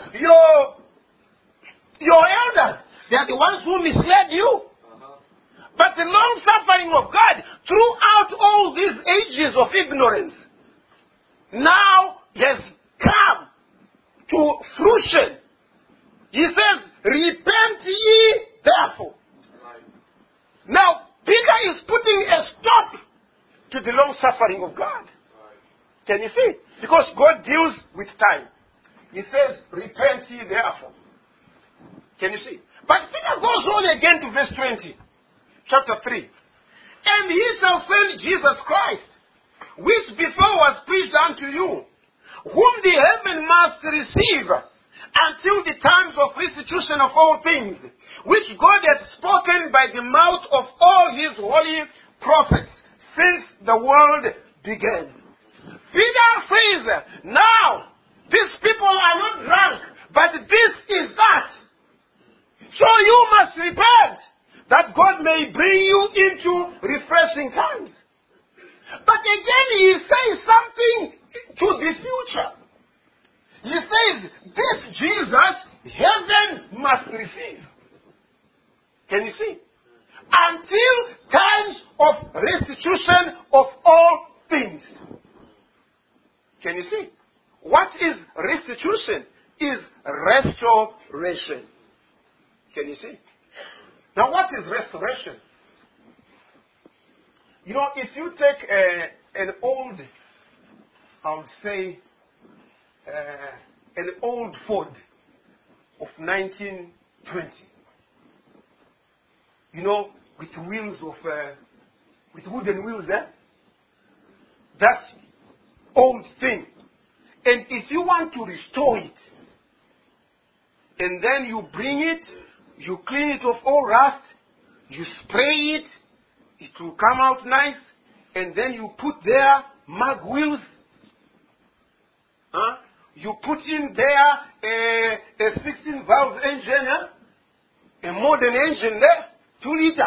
your elders. They are the ones who misled you. But the long suffering of God throughout all these ages of ignorance now has come to fruition. He says, repent ye therefore. Now, Peter is putting a stop to the long suffering of God. Can you see? Because God deals with time. He says, repent ye therefore. Can you see? But Peter goes on again to verse 20. Chapter 3. And he shall send Jesus Christ, which before was preached unto you, whom the heaven must receive until the times of restitution of all things, which God has spoken by the mouth of all his holy prophets since the world began. Peter says, now, these people are not drunk, but this is that. So you must repent, that God may bring you into refreshing times. But again, he says something to the future. He says, this Jesus, heaven must receive. Can you see? Until times of restitution of all things. Can you see? What is restitution? Is restoration. Can you see? Now what is restoration? You know, if you take an old, I would say, an old Ford of 1920, you know, with wheels of, with wooden wheels there, that old thing. And if you want to restore it, and then you bring it, you clean it of all rust, you spray it, it will come out nice, and then you put there mag wheels. You put in there a 16-valve engine, a modern engine there, 2 liter.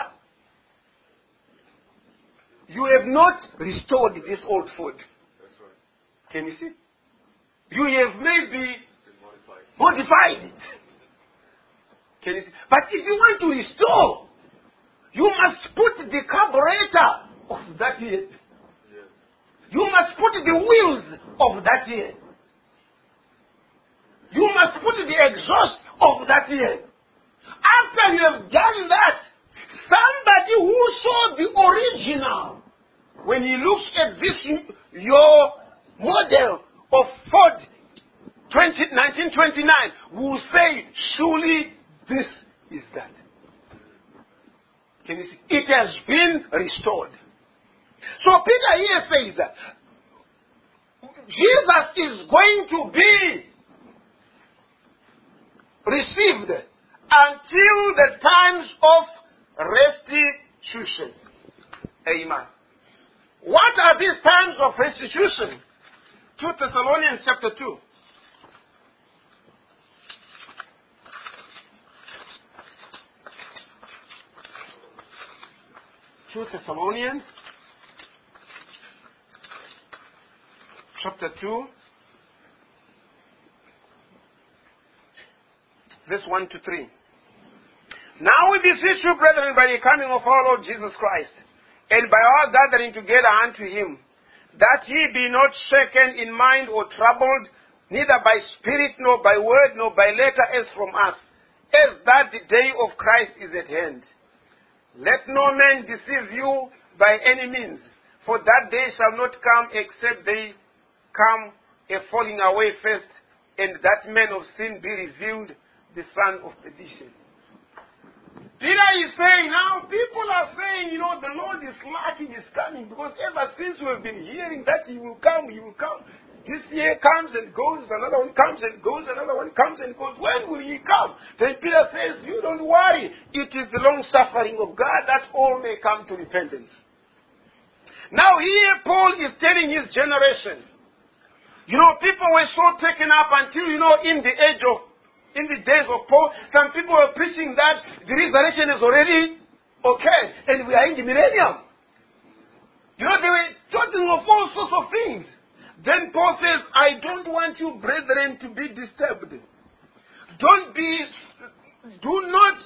You have not restored this old Ford. That's right. Can you see? You have maybe modified it. Can you see? But if you want to restore, you must put the carburetor of that year. Yes. You must put the wheels of that year. You must put the exhaust of that year. After you have done that, somebody who saw the original, when he looks at this, your model of Ford 1929, will say, surely this is that. Can you see? It has been restored. So Peter here says that Jesus is going to be received until the times of restitution. Amen. What are these times of restitution? 2 Thessalonians chapter 2. 2 Thessalonians chapter 2, verse 1 to 3. Now we beseech you, brethren, by the coming of our Lord Jesus Christ, and by our gathering together unto him, that ye be not shaken in mind or troubled, neither by spirit, nor by word, nor by letter as from us, as that the day of Christ is at hand. Let no man deceive you by any means, for that day shall not come except they come a falling away first, and that man of sin be revealed, the son of perdition. Peter is saying now, people are saying, you know, the Lord is lacking, is coming, because ever since we have been hearing that he will come, he will come. This year comes and goes, another one comes and goes, another one comes and goes. When will he come? Then Peter says, you don't worry. It is the long suffering of God that all may come to repentance. Now here Paul is telling his generation. You know, people were so taken up until, you know, in the days of Paul, some people were preaching that the resurrection is already okay, and we are in the millennium. You know, they were talking of all sorts of things. Then Paul says, I don't want you, brethren, to be disturbed. Do not,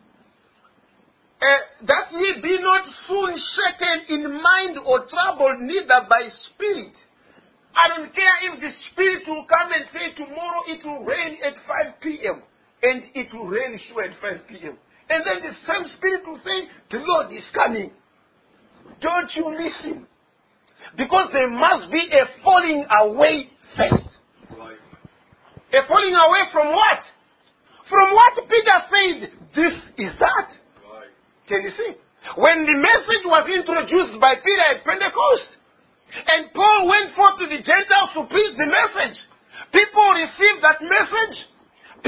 that ye be not soon shaken in mind or troubled, neither by spirit. I don't care if the spirit will come and say tomorrow it will rain at 5 p.m. and it will rain sure at 5 p.m. And then the same spirit will say, the Lord is coming. Don't you listen. Because there must be a falling away first. Right. A falling away from what? From what Peter said, this is that. Right. Can you see? When the message was introduced by Peter at Pentecost, and Paul went forth to the Gentiles to preach the message, people received that message.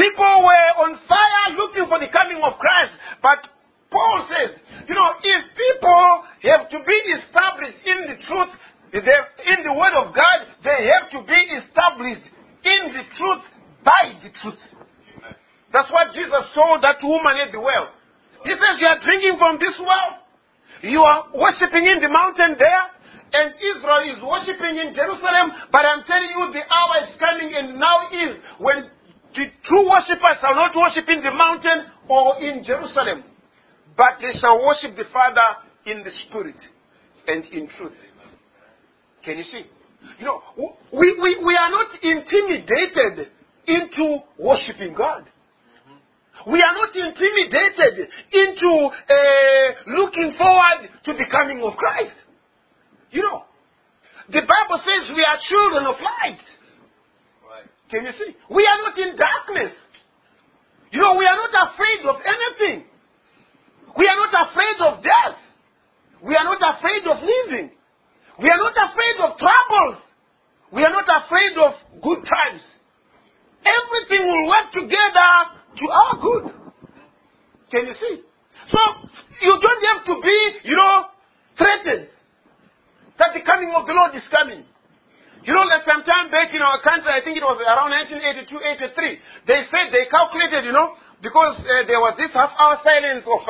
established in the truth by the truth. That's what Jesus told that woman at the well. He says, you are drinking from this well. You are worshipping in the mountain there. And Israel is worshipping in Jerusalem. But I'm telling you, the hour is coming and now is when the true worshippers shall not worship in the mountain or in Jerusalem. But they shall worship the Father in the Spirit and in truth. Can you see? You know, we are not intimidated into worshipping God. We are not intimidated into looking forward to the coming of Christ. You know, the Bible says we are children of light. Right. Can you see? We are not in darkness. You know, we are not afraid of anything. We are not afraid of death. We are not afraid of living. We are not afraid of troubles. We are not afraid of good times. Everything will work together to our good. Can you see? So, you don't have to be, threatened that the coming of the Lord is coming. You know, like some time back in our country, I think it was around 1982, 83, they said, they calculated, because there was this half-hour silence of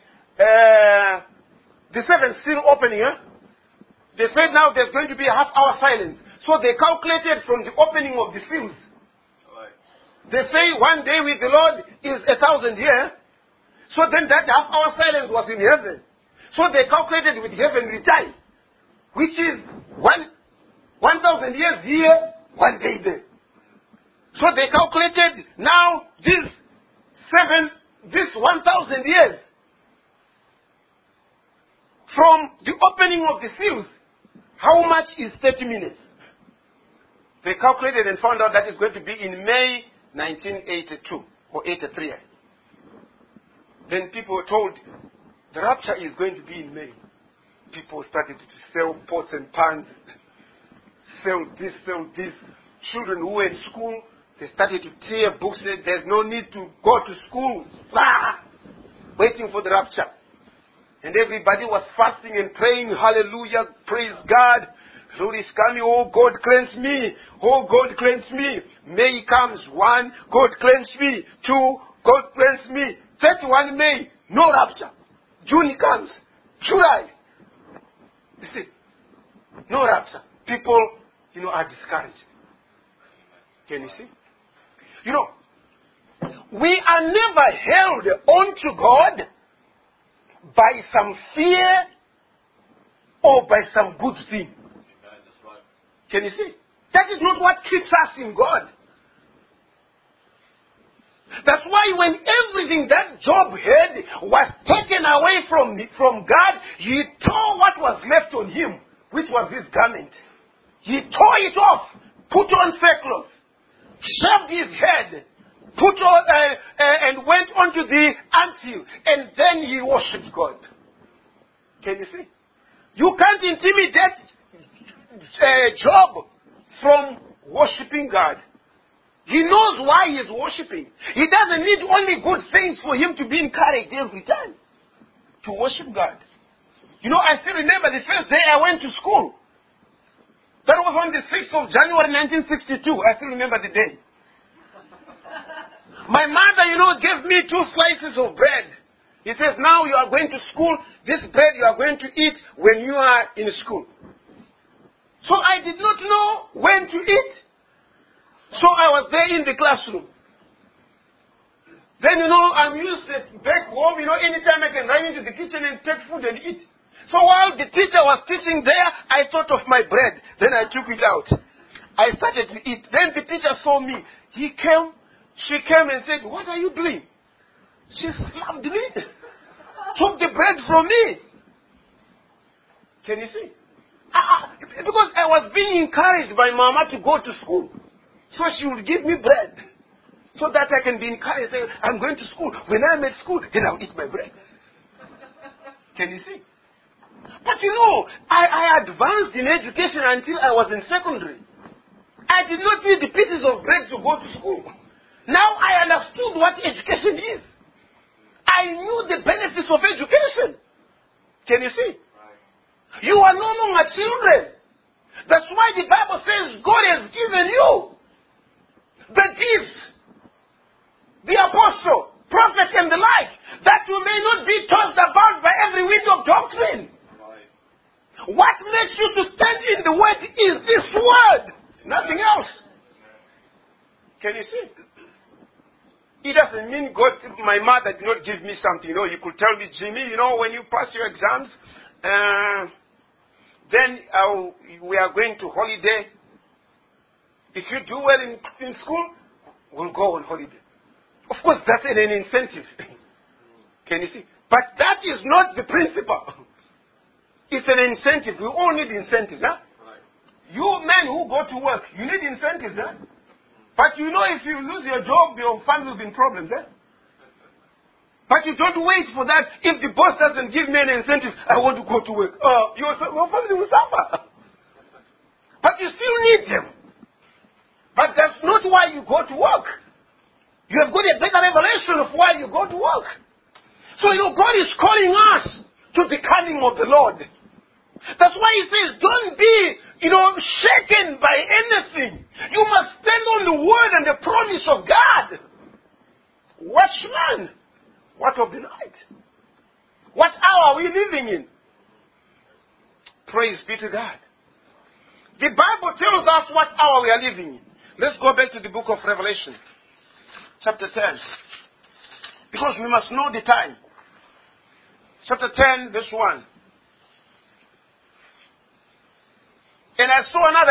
the seventh seal opening. They said now there's going to be a half-hour silence. So they calculated from the opening of the seals. They say 1 day with the Lord is 1,000 years. So then that half-hour silence was in heaven. So they calculated with heavenly time, which is 1,000 years here, 1 day there. So they calculated now this 1,000 years from the opening of the seals. How much is 30 minutes? They calculated and found out that it's going to be in May 1982 or 83. Then people were told the rapture is going to be in May. People started to sell pots and pans, sell this. Children who were in school, they started to tear books. Said, there's no need to go to school. Waiting for the rapture. And everybody was fasting and praying, hallelujah, praise God. Lord is coming, oh God cleanse me. Oh God cleanse me. May comes 1, God cleanse me. 2, God cleanse me. 31 May, no rapture. June comes, July. You see, no rapture. People, are discouraged. Can you see? We are never held onto God by some fear or by some good thing. Can you see? That is not what keeps us in God. That's why when everything that Job had was taken away from God, he tore what was left on him, which was his garment. He tore it off, put on sackcloth, shaved his head, put on, and went onto the anthill, and then he worshipped God. Can you see? You can't intimidate Job from worshipping God. He knows why he is worshipping. He doesn't need only good things for him to be encouraged every time to worship God. I still remember the first day I went to school. That was on the 6th of January 1962. I still remember the day. My mother, gave me 2 slices of bread. He says, now you are going to school. This bread you are going to eat when you are in school. So I did not know when to eat. So I was there in the classroom. Then, I'm used to back home, anytime I can run into the kitchen and take food and eat. So while the teacher was teaching there, I thought of my bread. Then I took it out. I started to eat. Then the teacher saw me. She came and said, what are you doing? She slapped me. Took the bread from me. Can you see? Because I was being encouraged by Mama to go to school. So she would give me bread. So that I can be encouraged. Say, I'm going to school. When I'm at school, then I'll eat my bread. Can you see? But I advanced in education until I was in secondary. I did not need the pieces of bread to go to school. Now I understood what education is. I knew the benefits of education. Can you see? You are no longer children. That's why the Bible says God has given you the gifts, the apostle, prophet, and the like, that you may not be tossed about by every wind of doctrine. What makes you to stand in the word is this word, nothing else. Can you see? It doesn't mean God, my mother did not give me something. You could tell me, Jimmy, when you pass your exams, then we are going to holiday. If you do well in school, we'll go on holiday. Of course, that's an incentive. Can you see? But that is not the principle. It's an incentive. We all need incentives, huh? Right. You men who go to work, you need incentives, huh? But if you lose your job, your family will be in problems, huh? But you don't wait for that. If the boss doesn't give me an incentive, I want to go to work. Your family will suffer. But you still need them. But that's not why you go to work. You have got a better revelation of why you go to work. So, God is calling us to the coming of the Lord. That's why he says, don't be, shaken by anything. You must stand on the word and the promise of God. Watchman, what of the night? What hour are we living in? Praise be to God. The Bible tells us what hour we are living in. Let's go back to the book of Revelation, chapter 10. Because we must know the time. Chapter 10, verse 1. And I saw another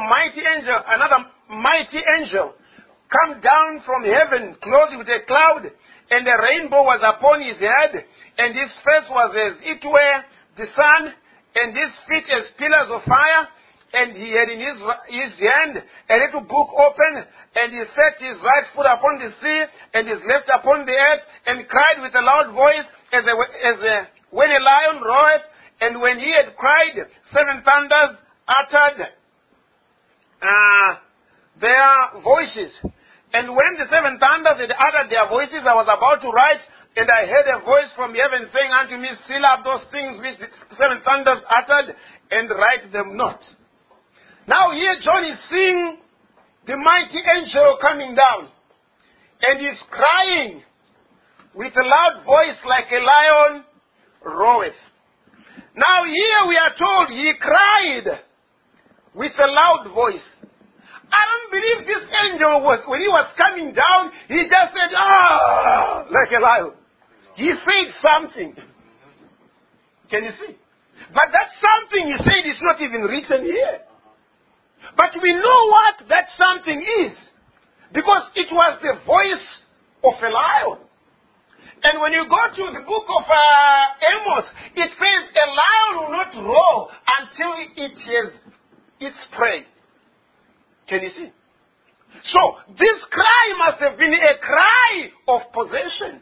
mighty angel, come down from heaven, clothed with a cloud, and a rainbow was upon his head, and his face was as it were the sun, and his feet as pillars of fire, and he had in his hand a little book open, and he set his right foot upon the sea, and his left upon the earth, and cried with a loud voice, when a lion roareth. And when he had cried, 7 thunders uttered their voices. And when the 7 thunders had uttered their voices, I was about to write, and I heard a voice from heaven saying unto me, seal up those things which the 7 thunders uttered, and write them not. Now here John is seeing the mighty angel coming down, and he's crying with a loud voice like a lion roareth. Now here we are told he cried with a loud voice. I don't believe this angel when he was coming down, he just said, like a lion. He said something. Can you see? But that something he said is not even written here. But we know what that something is. Because it was the voice of a lion. And when you go to the book of Amos, it says a lion will not roar until it has its prey. Can you see? So, this cry must have been a cry of possession.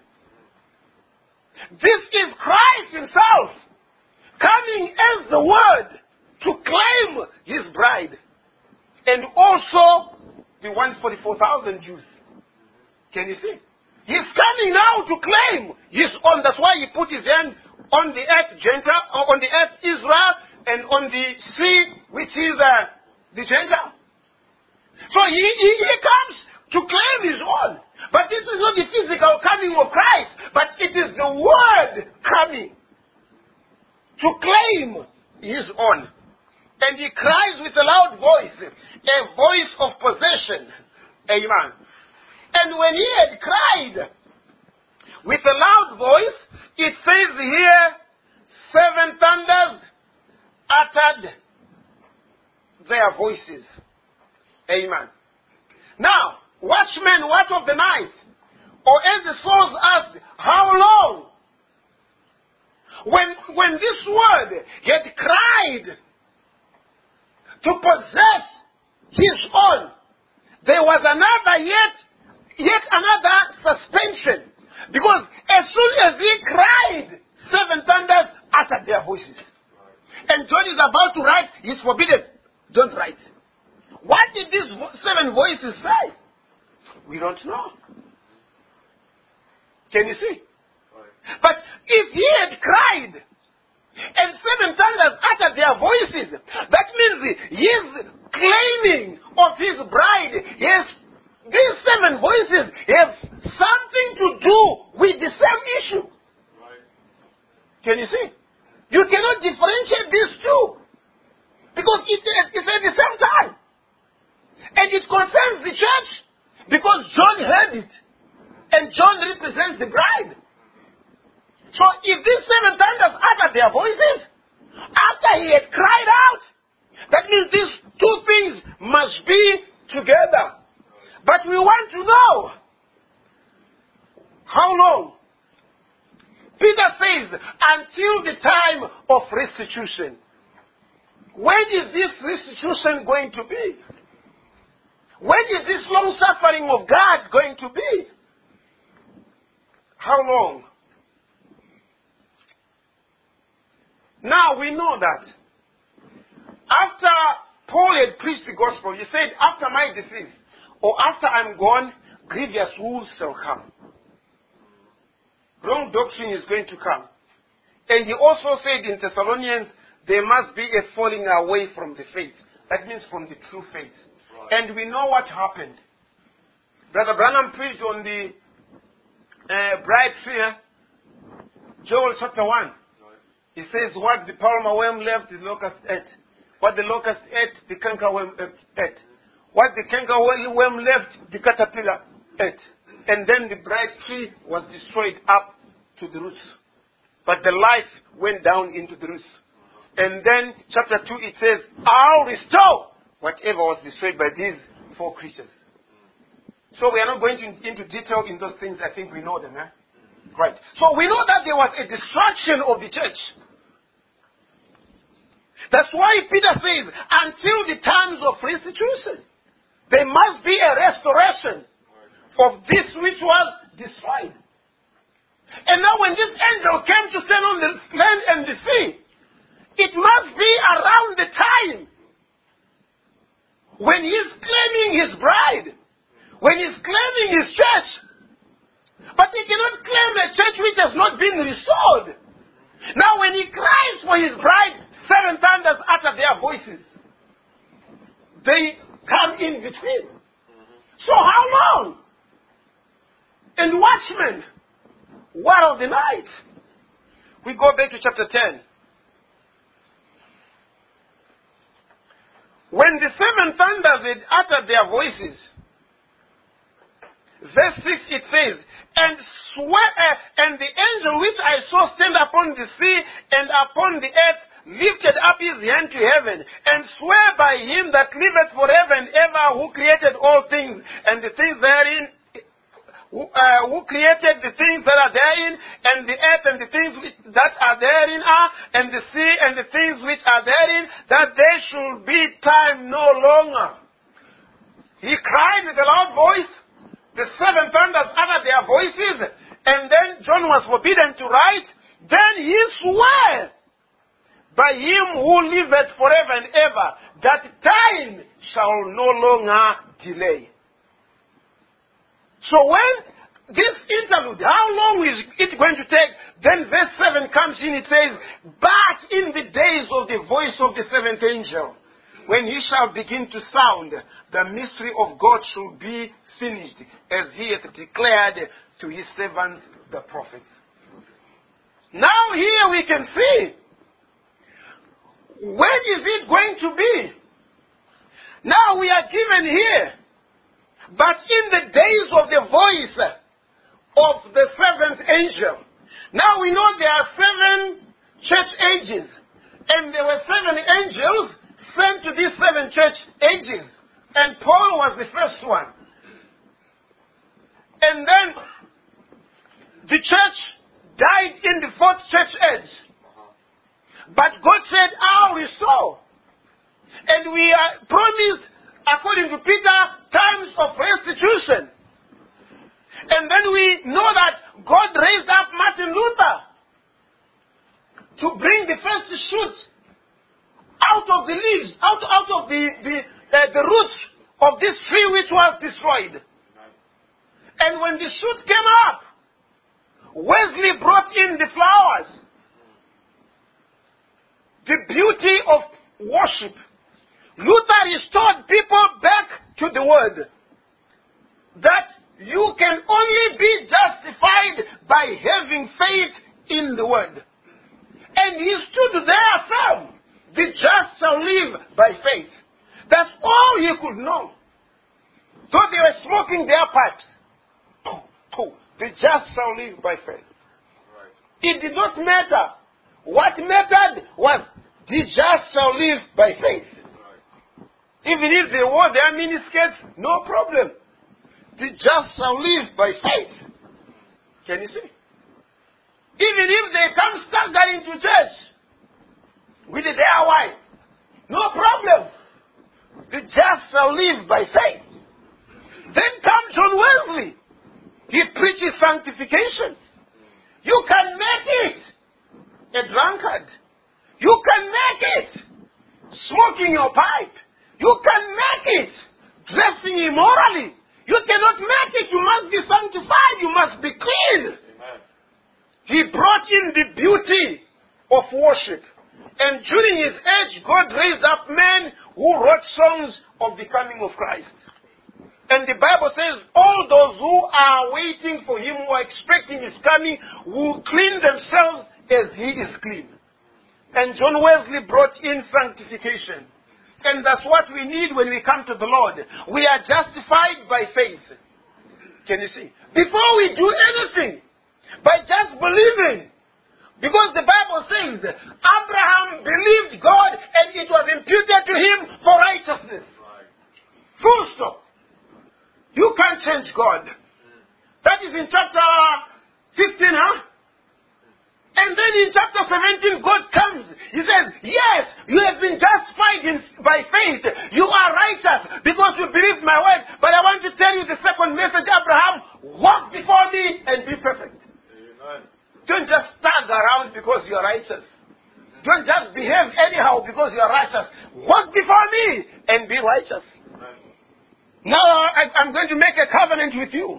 This is Christ himself coming as the word to claim his bride. And also the 144,000 Jews. Can you see? He's coming now to claim his own. That's why he put his hand on the earth Gentile, on the earth Israel, and on the sea, which is the Gentile. So he comes to claim his own. But this is not the physical coming of Christ, but it is the word coming to claim his own. And he cries with a loud voice, a voice of possession. Amen. And when he had cried with a loud voice, it says here, 7 thunders uttered their voices. Amen. Now, watchmen, what of the night? Or as the souls asked, how long? When this word had cried to possess his own, there was another yet another suspension. Because as soon as he cried, 7 thunders uttered their voices. And John is about to write, he's forbidden. Don't write. What did these 7 voices say? We don't know. Can you see? But if he had cried, And 7 thunders uttered their voices. That means his claiming of his bride, yes, these 7 voices have something to do with the same issue. Right. Can you see? You cannot differentiate these two. Because it's at the same time. And it concerns the church. Because John heard it. And John represents the bride. So if these 7 thunders uttered their voices, after he had cried out, that means these two things must be together. But we want to know how long. Peter says, until the time of restitution. When is this restitution going to be? When is this long suffering of God going to be? How long? Now we know that after Paul had preached the gospel, he said, after my decease, or after I'm gone, grievous wolves shall come. Wrong doctrine is going to come. And he also said in Thessalonians, there must be a falling away from the faith. That means from the true faith. Right. And we know what happened. Brother Branham preached on the bride tree, Joel chapter 1. Right. He says, what the palmer worm left, the locust ate. What the locust ate, the cankerworm ate. What the cankerworm left, the caterpillar ate. And then the bride tree was destroyed up to the roots. But the life went down into the roots. And then chapter 2 it says, I'll restore whatever was destroyed by these 4 creatures. So we are not going into detail in those things. I think we know them. Right. So we know that there was a destruction of the church. That's why Peter says, until the times of restitution, there must be a restoration of this which was destroyed. And now when this angel came to stand on the land and the sea, it must be around the time when he's claiming his bride, when he's claiming his church. But he cannot claim a church which has not been restored. Now when he cries for his bride, 7 thunders utter their voices. They come in between. So how long? And watchmen, what of the night? We go back to chapter 10. When the 7 thunders had uttered their voices, verse 6 it says, and the angel which I saw stand upon the sea and upon the earth lifted up his hand to heaven and swore by him that liveth forever and ever, who created all things and the things therein, who created the things that are therein, and the earth and the things that are therein are, and the sea and the things which are therein, that there should be time no longer. He cried with a loud voice. The 7 thunders uttered their voices, and then John was forbidden to write. Then he swore by him who liveth forever and ever, that time shall no longer delay. So when this interlude, how long is it going to take? Then verse 7 comes in, it says, but in the days of the voice of the 7th angel, when he shall begin to sound, the mystery of God shall be finished, as he hath declared to his servants the prophets. Now here we can see, when is it going to be? Now we are given here, but in the days of the voice of the 7th angel. Now we know there are 7 church ages, and there were 7 angels sent to these 7 church ages, and Paul was the first one. And then the church died in the 4th church age. But God said, I'll restore. And we are promised, according to Peter, times of restitution. And then we know that God raised up Martin Luther to bring the first shoots out of the leaves, out of the roots of this tree which was destroyed. And when the shoot came up, Wesley brought in the flowers. the beauty of worship. Luther restored people back to the word. That you can only be justified by having faith in the word. And he stood there firm. The just shall live by faith. That's all he could know. Though they were smoking their pipes. The just shall live by faith. Right. It did not matter. What mattered was the just shall live by faith. Right. Even if they wore their miniskirts, no problem. The just shall live by faith. Can you see? Even if they come staggering to church with their wine, no problem. The just shall live by faith. Then comes John Wesley. He preaches sanctification. You can make it a drunkard. You can make it smoking your pipe. You can make it dressing immorally. You cannot make it. You must be sanctified. You must be clean. Amen. He brought in the beauty of worship. And during his age, God raised up men who wrote songs of the coming of Christ. And the Bible says, all those who are waiting for him, who are expecting his coming, will clean themselves as he is clean. And John Wesley brought in sanctification. And that's what we need when we come to the Lord. We are justified by faith. Can you see? Before we do anything, by just believing. Because the Bible says, Abraham believed God and it was imputed to him for righteousness. Right. Full stop. You can't change God. That is in chapter 15, huh? And then in chapter 17, God comes. He says, yes, you have been justified by faith. You are righteous because you believe my word. But I want to tell you the second message, Abraham, walk before me and be perfect. Amen. Don't just stand around because you are righteous. Don't just behave anyhow because you are righteous. Walk before me and be righteous. Amen. Now I'm going to make a covenant with you.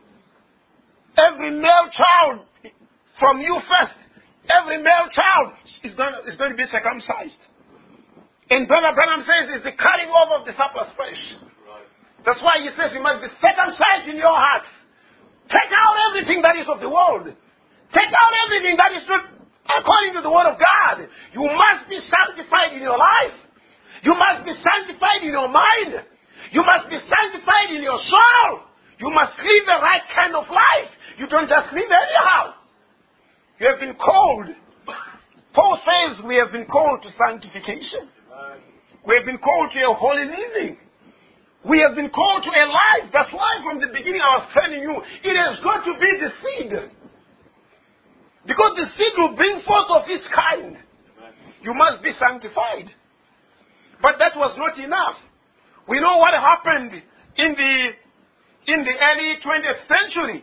Every male child from you first, every male child is going to be circumcised. And Brother Branham says it's the cutting off of the surplus flesh. Right. That's why he says you must be circumcised in your hearts. Take out everything that is of the world. Take out everything that is not according to the word of God. You must be sanctified in your life. You must be sanctified in your mind. You must be sanctified in your soul. You must live the right kind of life. You don't just live anyhow. You have been called. Paul says we have been called to sanctification. Amen. We have been called to a holy living. We have been called to a life. That's why from the beginning I was telling you, it has got to be the seed. Because the seed will bring forth of its kind. Amen. You must be sanctified. But that was not enough. We know what happened in the early 20th century.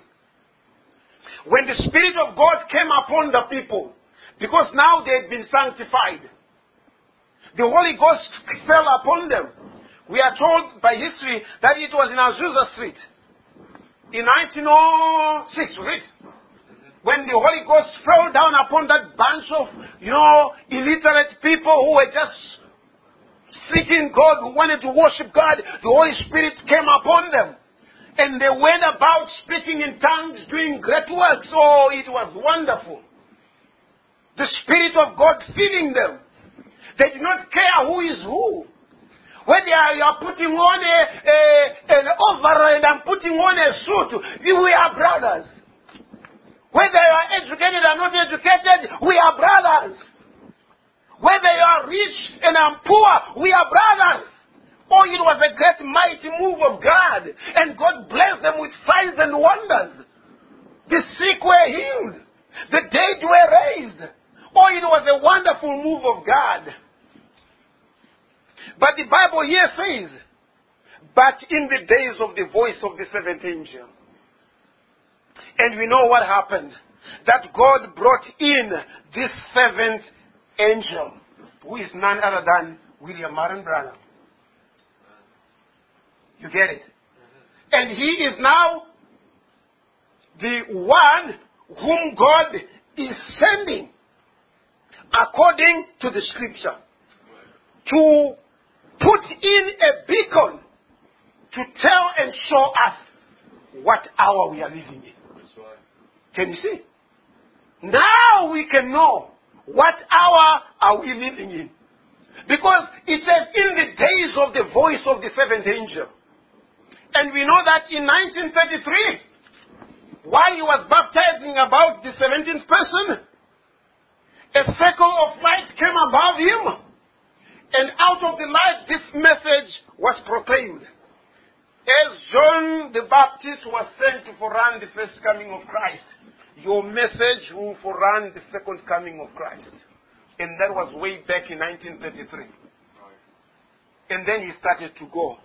When the Spirit of God came upon the people, because now they had been sanctified, the Holy Ghost fell upon them. We are told by history that it was in Azusa Street in 1906, was it? When the Holy Ghost fell down upon that bunch of, illiterate people who were just seeking God, who wanted to worship God, the Holy Spirit came upon them. And they went about speaking in tongues, doing great works. Oh, it was wonderful. The Spirit of God filling them. They did not care who is who. Whether you are putting on an overall and putting on a suit, we are brothers. Whether you are educated or not educated, we are brothers. Whether you are rich and I'm poor, we are brothers. Oh, it was a great mighty move of God. And God blessed them with signs and wonders. The sick were healed. The dead were raised. Oh, it was a wonderful move of God. But the Bible here says, but in the days of the voice of the seventh angel. And we know what happened. That God brought in this seventh angel, who is none other than William Marion Branham. You get it? And he is now the one whom God is sending according to the scripture. To put in a beacon to tell and show us what hour we are living in. That's right. Can you see? Now we can know what hour are we living in. Because it says in the days of the voice of the seventh angel. And we know that in 1933, while he was baptizing about the 17th person, a circle of light came above him. And out of the light, this message was proclaimed. As John the Baptist was sent to forerun the first coming of Christ, your message will forerun the second coming of Christ. And that was way back in 1933. Right. And then he started to go,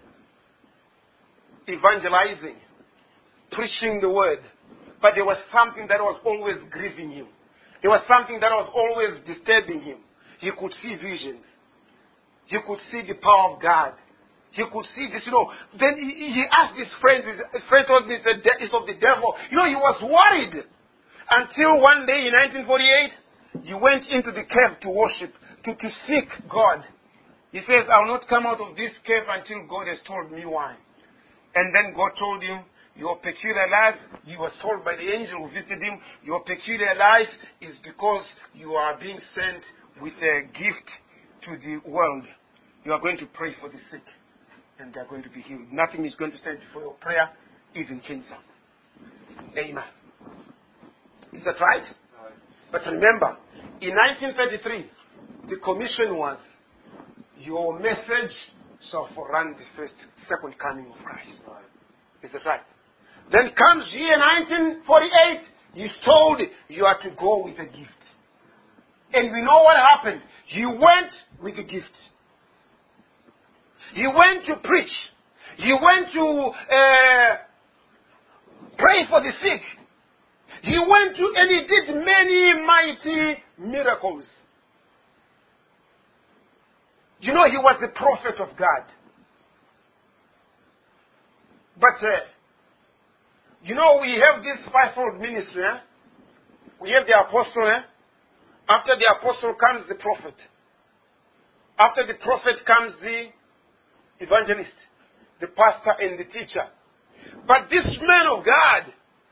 evangelizing, preaching the word. But there was something that was always grieving him. There was something that was always disturbing him. He could see visions. He could see the power of God. He could see this, Then he asked his friend. His friend told me it's of the devil. He was worried. Until one day in 1948, he went into the cave to worship, to seek God. He says, I will not come out of this cave until God has told me why. And then God told him, your peculiar life, he was told by the angel who visited him, your peculiar life is because you are being sent with a gift to the world. You are going to pray for the sick, and they are going to be healed. Nothing is going to stand before your prayer, even cancer. Amen. Is that right? Right. But remember, in 1933, the commission was, your message shall forerun the second coming of Christ. Right. Is that right? Then comes year 1948, he's told you are to go with a gift. And we know what happened. He went with a gift. He went to preach. He went to pray for the sick. He went to, and he did many mighty miracles. He was the prophet of God. But, we have this fivefold ministry. We have the apostle. After the apostle comes the prophet. After the prophet comes the evangelist, the pastor and the teacher. But this man of God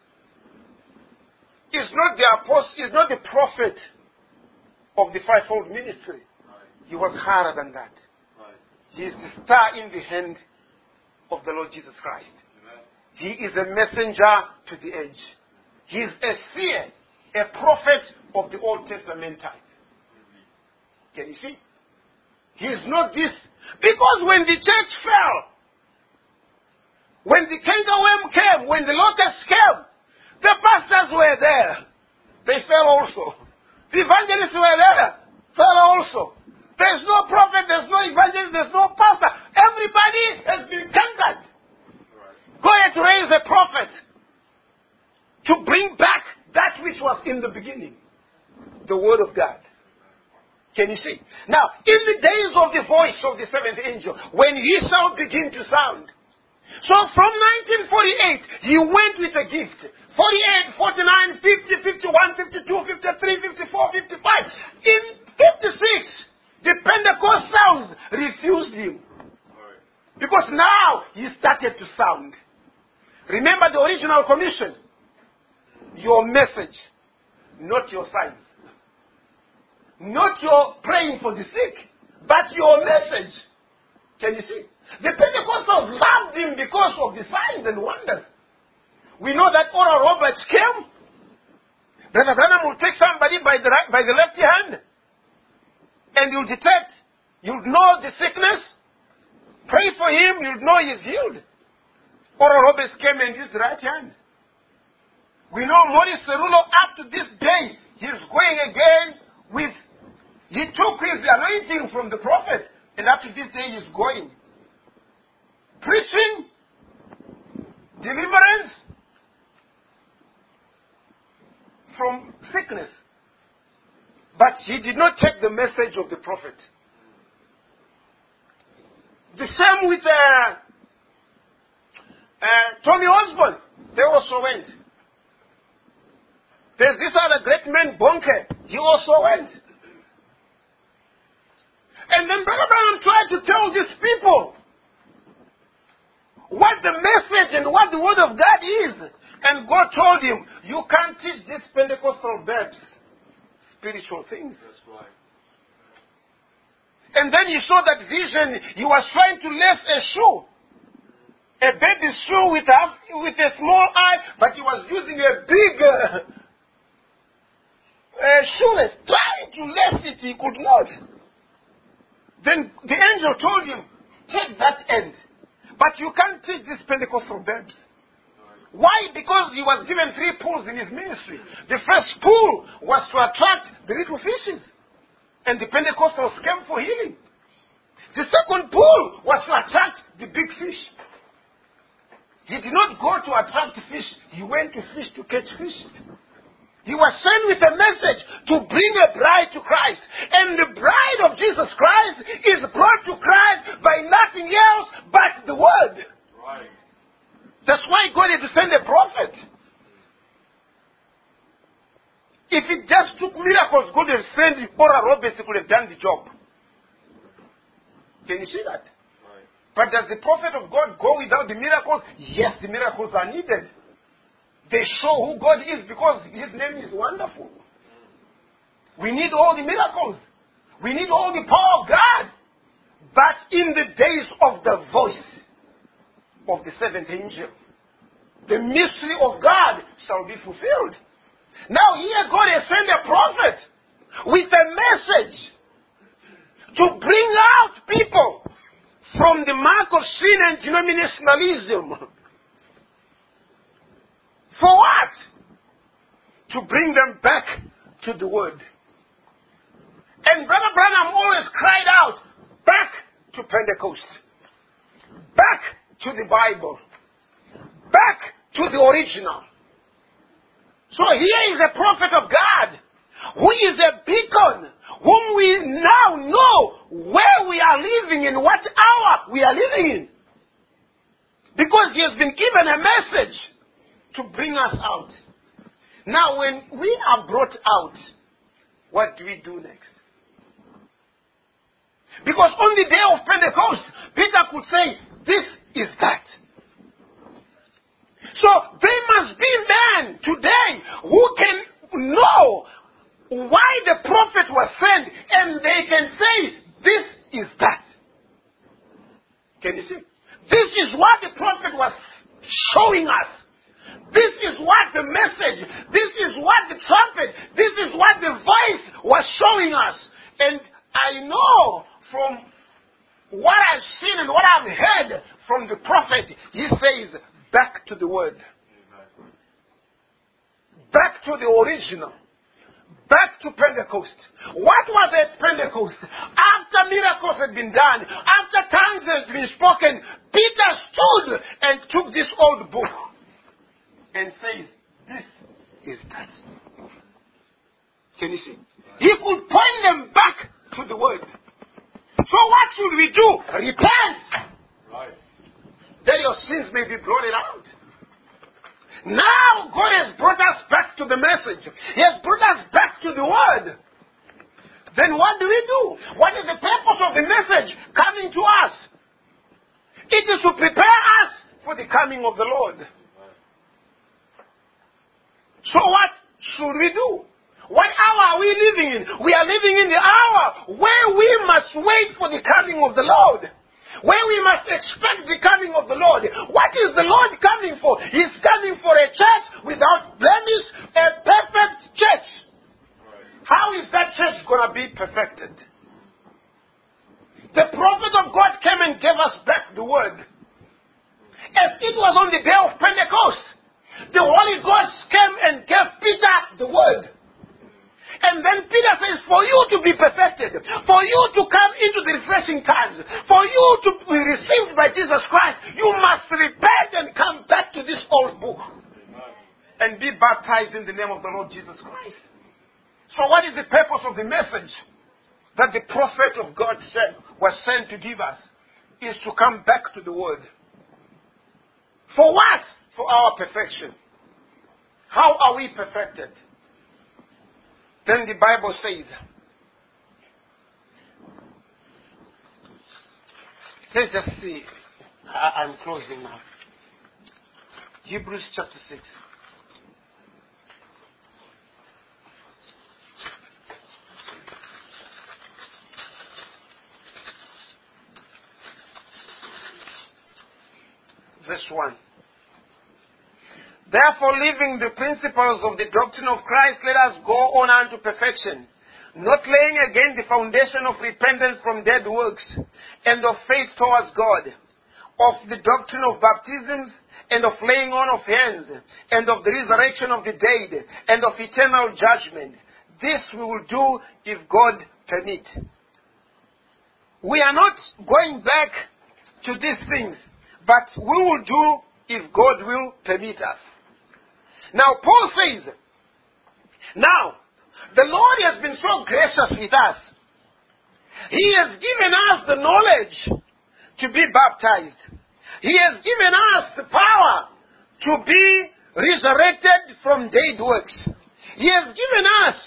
is not the apostle, is not the prophet of the fivefold ministry. Right. He was higher than that. Right. He is the star in the hand of the Lord Jesus Christ. Amen. He is a messenger to the age. He is a seer, a prophet of the Old Testament type. Can you see? He is not this. Because when the church fell, when the cankerworm came, when the locusts came, the pastors were there. They fell also. The evangelists were there. Fell also. There's no prophet, there's no evangelist, there's no pastor. Everybody has been conquered. Right. God had to raise a prophet to bring back that which was in the beginning. The Word of God. Can you see? Now, in the days of the voice of the seventh angel, when he shall begin to sound. So from 1948, he went with a gift. 48, 49, 50, 51, 52, 53, 54, 55. In 56, the Pentecost sounds refused him. Right. Because now he started to sound. Remember the original commission. Your message, not your signs. Not your praying for the sick, but your message. Can you see? The Pentecostals loved him because of the signs and wonders. We know that Oral Roberts came. Brother Branham will take somebody by the left hand, and you'll detect, you'll know the sickness. Pray for him, you'll know he's healed. Oral Roberts came and used the right hand. We know Maurice Cerullo up to this day, he's going again with, he took his anointing from the prophet, and up to this day he's going. Preaching, deliverance from sickness. But he did not take the message of the prophet. The same with Tommy Osborne. They also went. There's this other great man, Bonke. He also went. And then Brother Branham tried to tell these people what the message and what the Word of God is. And God told him, you can't teach these Pentecostal babes spiritual things. That's right. And then he saw that vision. He was trying to lace a shoe. A baby shoe with a small eye, but he was using a big shoelace, trying to lace it. He could not. Then the angel told him, take that end. But you can't teach these Pentecostal babes. Why? Because he was given 3 pools in his ministry. The first pool was to attract the little fishes. And the Pentecostals came for healing. The second pool was to attract the big fish. He did not go to attract fish. He went to fish to catch fish. He was sent with a message to bring a bride to Christ. And the bride of Jesus Christ is brought to Christ by nothing else but the Word. Right. That's why God had to send a prophet. If it just took miracles, God would have sent Oral Roberts, he could have done the job. Can you see that? Right. But does the prophet of God go without the miracles? Yes, the miracles are needed. They show who God is because His name is wonderful. We need all the miracles. We need all the power of God. But in the days of the voice of the 7th angel, the mystery of God shall be fulfilled. Now here God has sent a prophet with a message to bring out people from the mark of sin and denominationalism. For what? To bring them back to the Word. And Brother Branham always cried out, back to Pentecost. Back to the Bible. Back to the original. So here is a prophet of God, who is a beacon, whom we now know where we are living in, what hour we are living in. Because he has been given a message to bring us out. Now when we are brought out, what do we do next? Because on the day of Pentecost, Peter could say, this is that. So there must be men today who can know why the prophet was sent, and they can say, this is that. Can you see? This is what the prophet was showing us. This is what the message, this is what the trumpet, this is what the voice was showing us. And I know from what I've seen and what I've heard from the prophet, he says, back to the Word. Back to the original. Back to Pentecost. What was at Pentecost? After miracles had been done, after tongues had been spoken, Peter stood and took this old book and says, this is that. Can you see? He could point them back to the Word. So what should we do? Repent. Right. That your sins may be blotted out. Now God has brought us back to the message. He has brought us back to the Word. Then what do we do? What is the purpose of the message coming to us? It is to prepare us for the coming of the Lord. So what should we do? What hour are we living in? We are living in the hour where we must wait for the coming of the Lord. Where we must expect the coming of the Lord. What is the Lord coming for? He's coming for a church without blemish, a perfect church. How is that church going to be perfected? The prophet of God came and gave us back the Word. As it was on the day of Pentecost, the Holy Ghost came and gave Peter the Word. And then Peter says, for you to be perfected, for you to come into the refreshing times, for you to be received by Jesus Christ, you must repent and come back to this old book and be baptized in the name of the Lord Jesus Christ. So what is the purpose of the message that the prophet of God was sent to give us? Is to come back to the Word. For what? For our perfection. How are we perfected? Then the Bible says, Let's just see. I'm closing now. Hebrews chapter 6. Verse 1. Therefore, leaving the principles of the doctrine of Christ, let us go on unto perfection, not laying again the foundation of repentance from dead works, and of faith towards God, of the doctrine of baptisms, and of laying on of hands, and of the resurrection of the dead, and of eternal judgment. This we will do if God permit. We are not going back to these things, but we will do if God will permit us. Now, Paul says, now, the Lord has been so gracious with us. He has given us the knowledge to be baptized. He has given us the power to be resurrected from dead works. He has given us,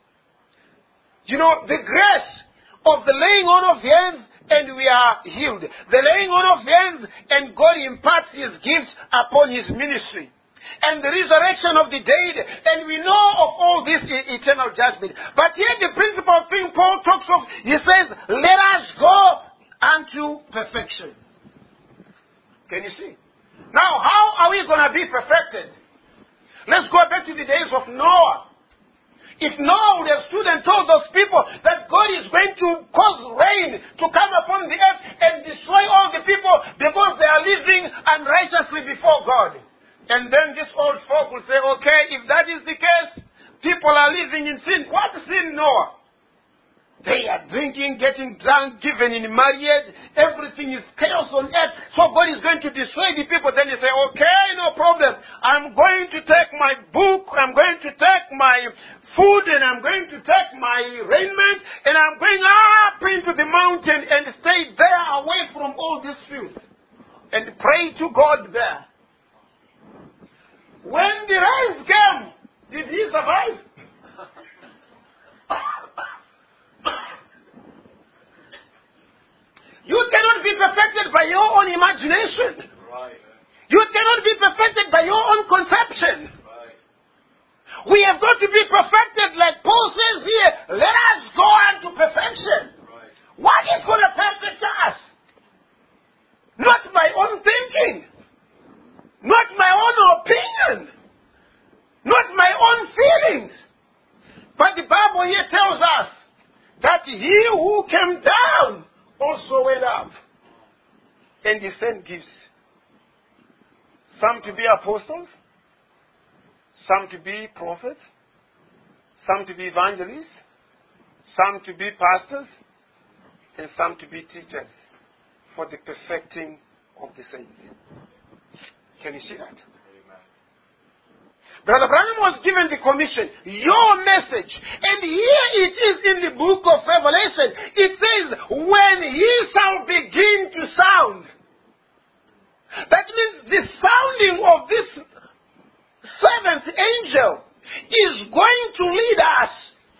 the grace of the laying on of hands, and we are healed. The laying on of hands, and God imparts His gifts upon His ministry. And the resurrection of the dead, and we know of all this eternal judgment. But here the principal thing Paul talks of, he says, let us go unto perfection. Can you see? Now, how are we going to be perfected? Let's go back to the days of Noah. If Noah would have stood and told those people that God is going to cause rain to come upon the earth and destroy all the people because they are living unrighteously before God. And then this old folk will say, okay, if that is the case, people are living in sin. What sin, Noah? They are drinking, getting drunk, given in marriage. Everything is chaos on earth. So God is going to destroy the people. Then you say, okay, no problem. I'm going to take my book, I'm going to take my food, and I'm going to take my raiment, and I'm going up into the mountain and stay there away from all this filth. And pray to God there. When the rains came, did he survive? You cannot be perfected by your own imagination. Right. You cannot be perfected by your own conception. Right. We have got to be perfected, like Paul says here. Let us go unto perfection. Right. What is going to perfect us? Not my own thinking. Not my own opinion. Not my own feelings. But the Bible here tells us that he who came down also went up. And he sent gifts. Some to be apostles. Some to be prophets. Some to be evangelists. Some to be pastors. And some to be teachers. For the perfecting of the saints. Can you see that? Amen. Brother Branham was given the commission, your message. And here it is in the book of Revelation. It says, when he shall begin to sound. That means the sounding of this seventh angel is going to lead us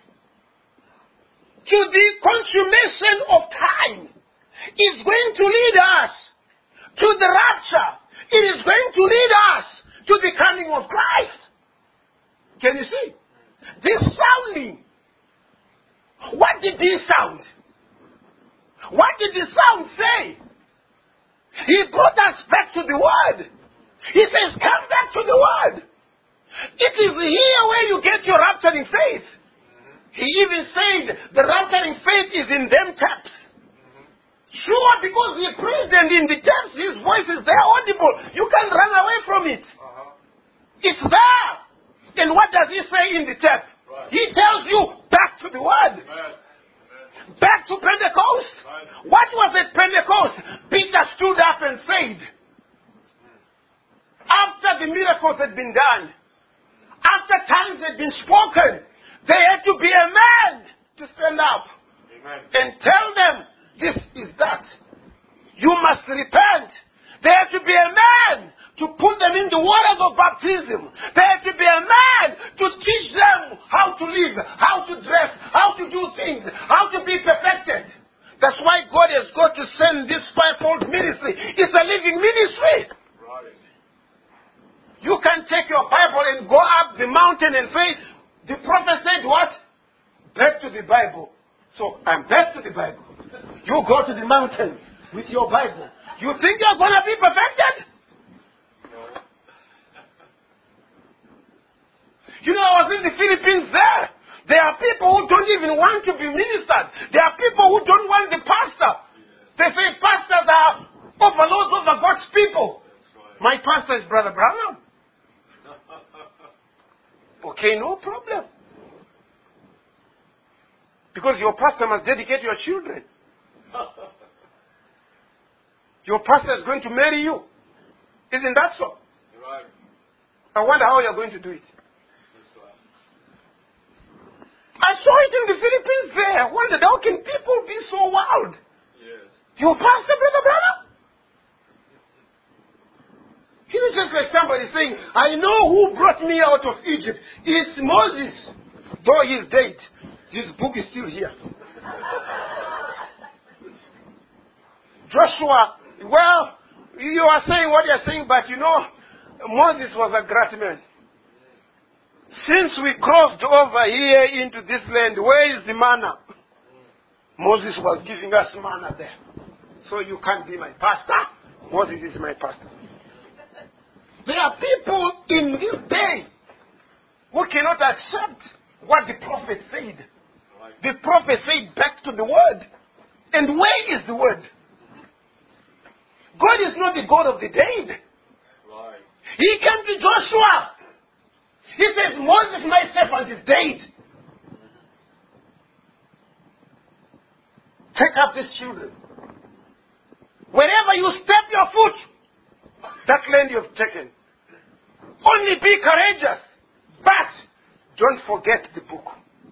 to the consummation of time. It's going to lead us to the rapture. It is going to lead us to the coming of Christ. Can you see? This sounding. What did this sound? What did the sound say? He brought us back to the Word. He says, come back to the Word. It is here where you get your rapturing faith. He even said the rapturing faith is in them taps. Sure, because he praised and in the text his voice is there audible. You can't run away from it. It's there. And what does he say in the text? Right. He tells you back to the Word. Amen. Back to Pentecost. Right. What was at Pentecost? Peter stood up and said, after the miracles had been done, after tongues had been spoken, there had to be a man to stand up. Amen. And tell them, this is that. You must repent. There had to be a man to put them in the waters of baptism. There had to be a man to teach them how to live, how to dress, how to do things, how to be perfected. That's why God has got to send this fivefold ministry. It's a living ministry. Right. You can take your Bible and go up the mountain and say, the prophet said what? Back to the Bible. So I'm back to the Bible. You go to the mountain with your Bible. You think you're going to be perfected? You know, I was in the Philippines there. There are people who don't even want to be ministered. There are people who don't want the pastor. They say pastors are overloads over God's people. My pastor is Brother Branham. Okay, no problem. Because your pastor must dedicate your children. Your pastor is going to marry you. Isn't that so? Right. I wonder how you're going to do it. I saw it in the Philippines there. I wondered, how can people be so wild? Yes. Your pastor, Brother Branham? He was just like somebody saying, I know who brought me out of Egypt. It's Moses. Though he's dead, his book is still here. Joshua, well, you are saying what you're saying, but you know, Moses was a great man. Since we crossed over here into this land, where is the manna? Moses was giving us manna there. So you can't be my pastor. Moses is my pastor. There are people in this day who cannot accept what the prophet said. The prophet said back to the word. And where is the word? God is not the God of the dead. He came to Joshua. He says, Moses, my servant, is dead. Take up these children. Wherever you step your foot, that land you've taken. Only be courageous. But don't forget the book.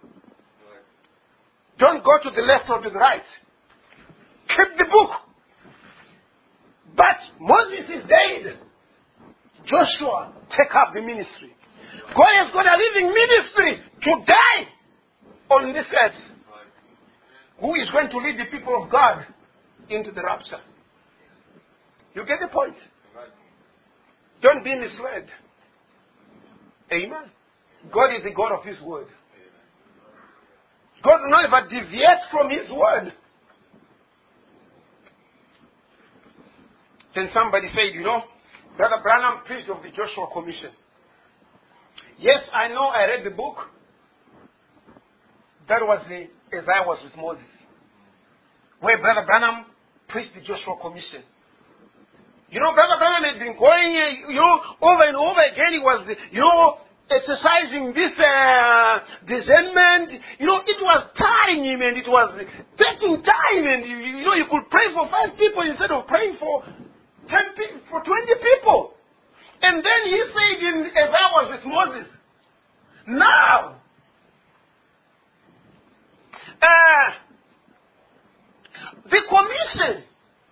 Don't go to the left or to the right. Keep the book. But Moses is dead. Joshua, take up the ministry. God has got a living ministry to die on this earth. Who is going to lead the people of God into the rapture? You get the point? Don't be misled. Amen. God is the God of His word. God will never deviate from His word. Then somebody said, you know, Brother Branham preached of the Joshua Commission. Yes, I know, I read the book. That was as I was with Moses. Where Brother Branham preached the Joshua Commission. You know, Brother Branham had been going, over and over again. He was, exercising this discernment. It was tiring him and it was taking time. And, you could pray for 5 people instead of praying for 10 people, for 20 people. And then he said, as I was with Moses, now, the commission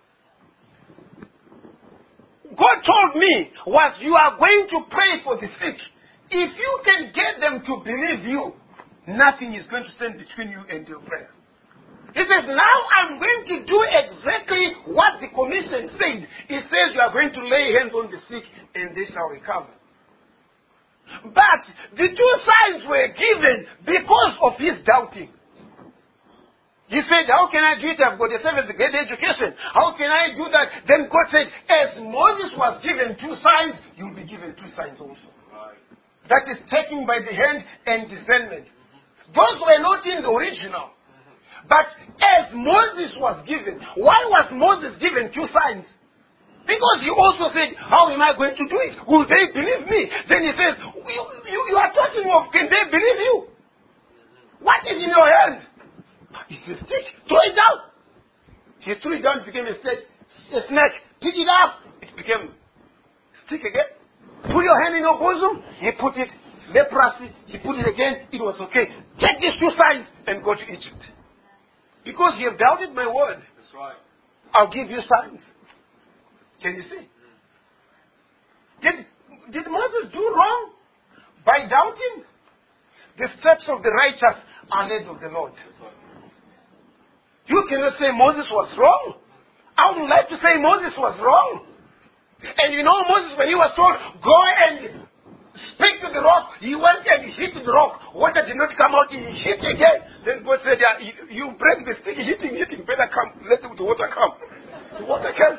God told me was, you are going to pray for the sick. If you can get them to believe you, nothing is going to stand between you and your prayer. He says, now I'm going to do exactly what the commission said. It says you are going to lay hands on the sick and they shall recover. But the 2 signs were given because of his doubting. He said, how can I do it? I've got a 7th grade education. How can I do that? Then God said, as Moses was given 2 signs, you'll be given 2 signs also. Right. That is taking by the hand and discernment. Those were not in the original. But as Moses was given, why was Moses given 2 signs? Because he also said, how am I going to do it? Will they believe me? Then he says, you are talking of, can they believe you? What is in your hand? It's a stick. Throw it down. He threw it down, it became a snake. Pick it up. It became a stick again. Put your hand in your bosom. He put it. Leprosy. He put it again. It was okay. Take these 2 signs and go to Egypt. Because you have doubted my word. That's right. I'll give you signs. Can you see? Did Moses do wrong by doubting? The steps of the righteous are led of the Lord. You cannot say Moses was wrong. I would like to say Moses was wrong. And you know Moses, when he was told, go and speak to the rock, he went and hit the rock. Water did not come out, he hit again. Then God said, yeah, you break the stick, hitting, better come, let the water come. The water came.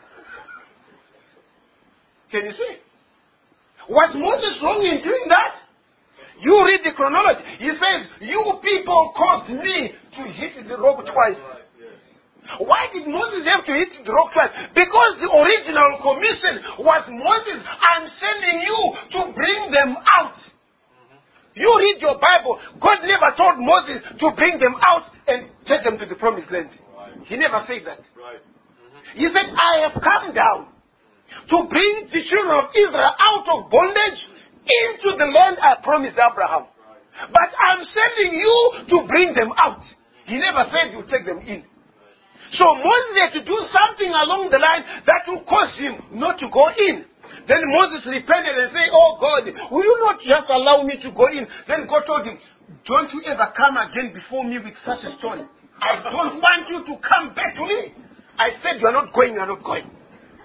Can you see? Was Moses wrong in doing that? You read the chronology. He says, you people caused me to hit the rock twice. Why did Moses have to hit the rock twice? Because the original commission was Moses, I'm sending you to bring them out. You read your Bible. God never told Moses to bring them out and take them to the promised land. He never said that. He said, I have come down to bring the children of Israel out of bondage into the land I promised Abraham. But I'm sending you to bring them out. He never said you take them in. So Moses had to do something along the line that will cause him not to go in. Then Moses repented and said, oh God, will you not just allow me to go in? Then God told him, don't you ever come again before me with such a story. I don't want you to come back to me. I said you are not going, you are not going.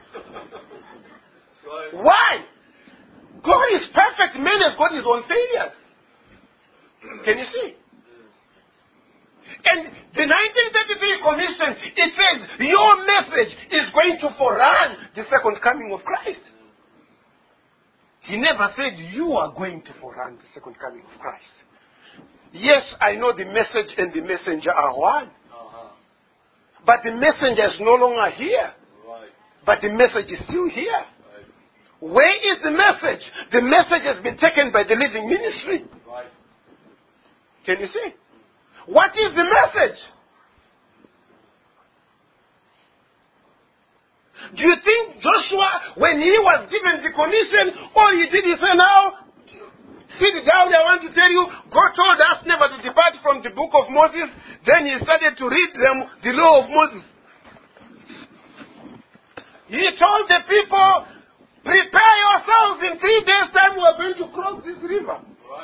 Why? God is perfect. Man has got his own failures. Can you see? And the 1933 Commission, it says your message is going to forerun the second coming of Christ. He never said you are going to forerun the second coming of Christ. Yes, I know the message and the messenger are one. But the messenger is no longer here. But the message is still here. Where is the message? The message has been taken by the living ministry. Can you see? What is the message? Do you think Joshua, when he was given the commission, all he did is say, now, sit down, I want to tell you, God told us never to depart from the book of Moses. Then he started to read them the law of Moses. He told the people, prepare yourselves, in 3 days' time we are going to cross this river.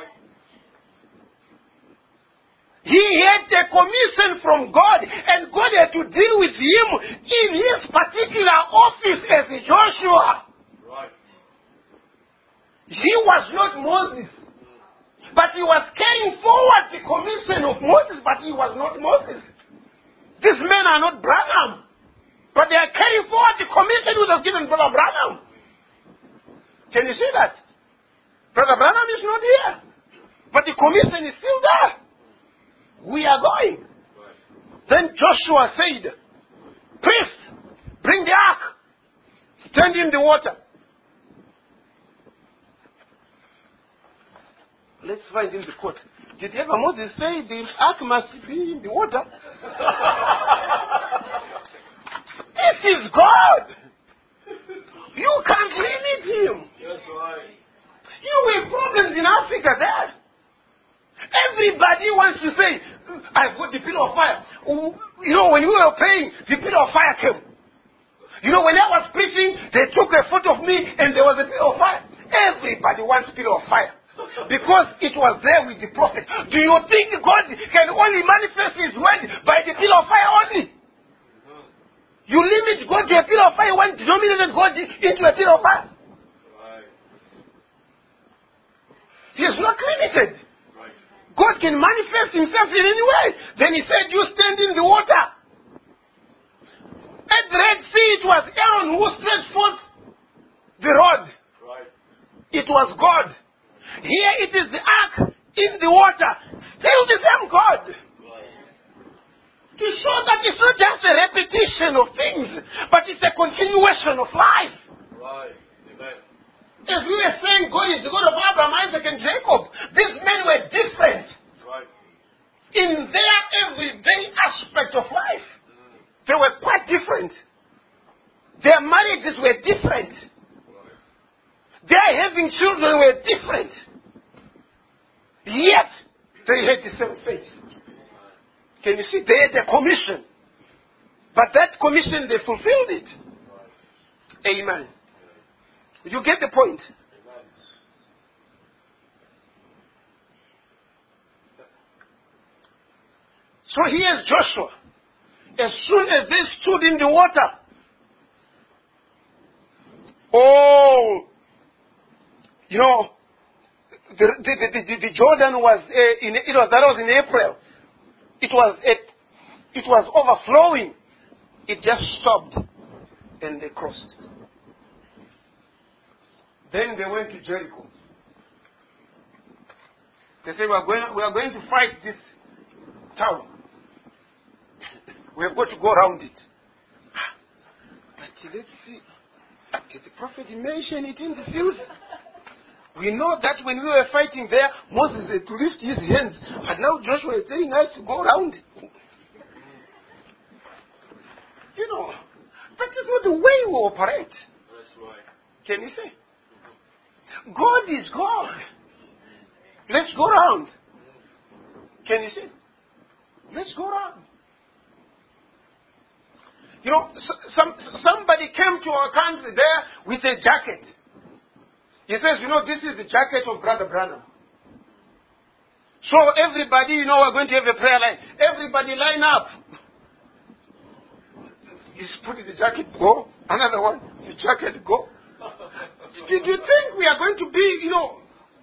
He had a commission from God, and God had to deal with him in his particular office as Joshua. He was not Moses, but he was carrying forward the commission of Moses, but he was not Moses. These men are not Branham, but they are carrying forward the commission which was given Brother Branham. Can you see that? Brother Branham is not here, but the commission is still there. We are going. Then Joshua said, priest, bring the ark. Stand in the water. Let's find in the quote. Did ever Moses say the ark must be in the water? This is God. You can't limit him. That's right. You have problems in Africa there. Everybody wants to say, I've got the pillar of fire. You know, when we were praying, the pillar of fire came. You know, when I was preaching, they took a photo of me and there was a pillar of fire. Everybody wants pillar of fire. Because it was there with the prophet. Do you think God can only manifest his word by the pillar of fire only? You limit God to a pillar of fire when denominated God into a pillar of fire. He is not limited. God can manifest himself in any way. Then he said, you stand in the water. At the Red Sea, it was Aaron who stretched forth the rod. It was God. Here it is the ark in the water. Still the same God. To show that it's not just a repetition of things, but it's a continuation of life. As we were saying, God is the God of Abraham, Isaac, and Jacob. These men were different in their everyday aspect of life. They were quite different. Their marriages were different. Their having children were different. Yet, they had the same faith. Can you see? They had a commission. But that commission, they fulfilled it. Amen. You get the point? So here's Joshua. As soon as they stood in the water, oh, you know, the Jordan was that was in April. It was overflowing. It just stopped, and they crossed. Then they went to Jericho. They said, we are going to fight this town. We have got to go around it. But let's see. Did the prophet mention it in the fields? We know that when we were fighting there, Moses had to lift his hands. But now Joshua is telling us to go around it. You know, that is not the way we operate. That's right. Can you say? God is God. Let's go around. Can you see? Let's go around. You know, somebody came to our country there with a jacket. He says, you know, this is the jacket of Brother Branham. So everybody, you know, we're going to have a prayer line. Everybody line up. He's putting the jacket, go. Another one, the jacket, go. Did you think we are going to be, you know,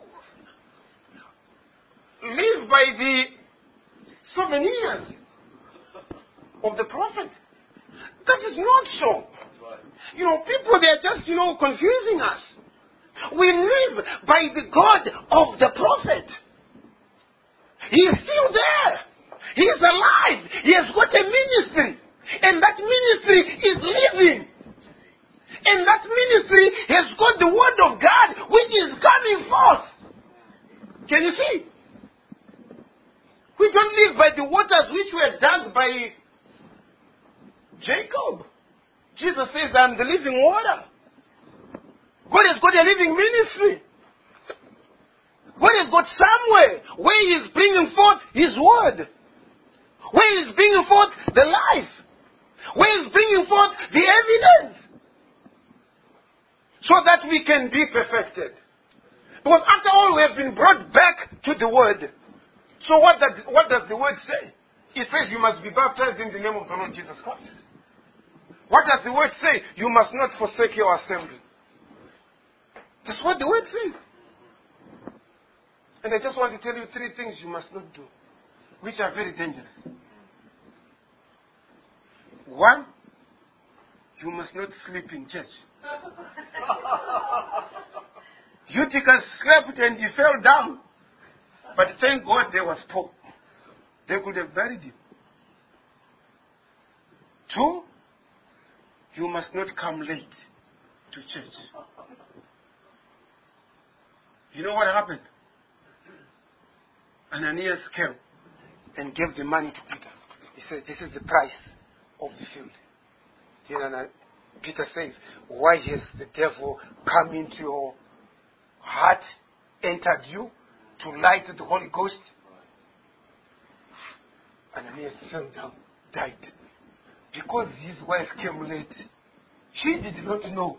live by the souvenirs of the prophet? That is not so. You know, people, they are just, you know, confusing us. We live by the God of the prophet. He is still there. He is alive. He has got a ministry. And that ministry is living. And that ministry has got the word of God which is coming forth. Can you see? We don't live by the waters which were dug by Jacob. Jesus says, I am the living water. God has got a living ministry. God has got somewhere where He is bringing forth His word. Where He is bringing forth the life. Where He is bringing forth the evidence. So that we can be perfected. Because after all, we have been brought back to the word. So what does the word say? It says you must be baptized in the name of the Lord Jesus Christ. What does the word say? You must not forsake your assembly. That's what the word says. And I just want to tell you 3 things you must not do, which are very dangerous. 1, you must not sleep in church. Eutychus slept and he fell down. But thank God there was Paul. They could have buried him. 2, you must not come late to church. You know what happened? Ananias came and gave the money to Peter. He said, this is the price of the field. Then Peter says, why has the devil come into your heart, entered you, to light the Holy Ghost? Ananias fell down, died. Because his wife came late. She did not know.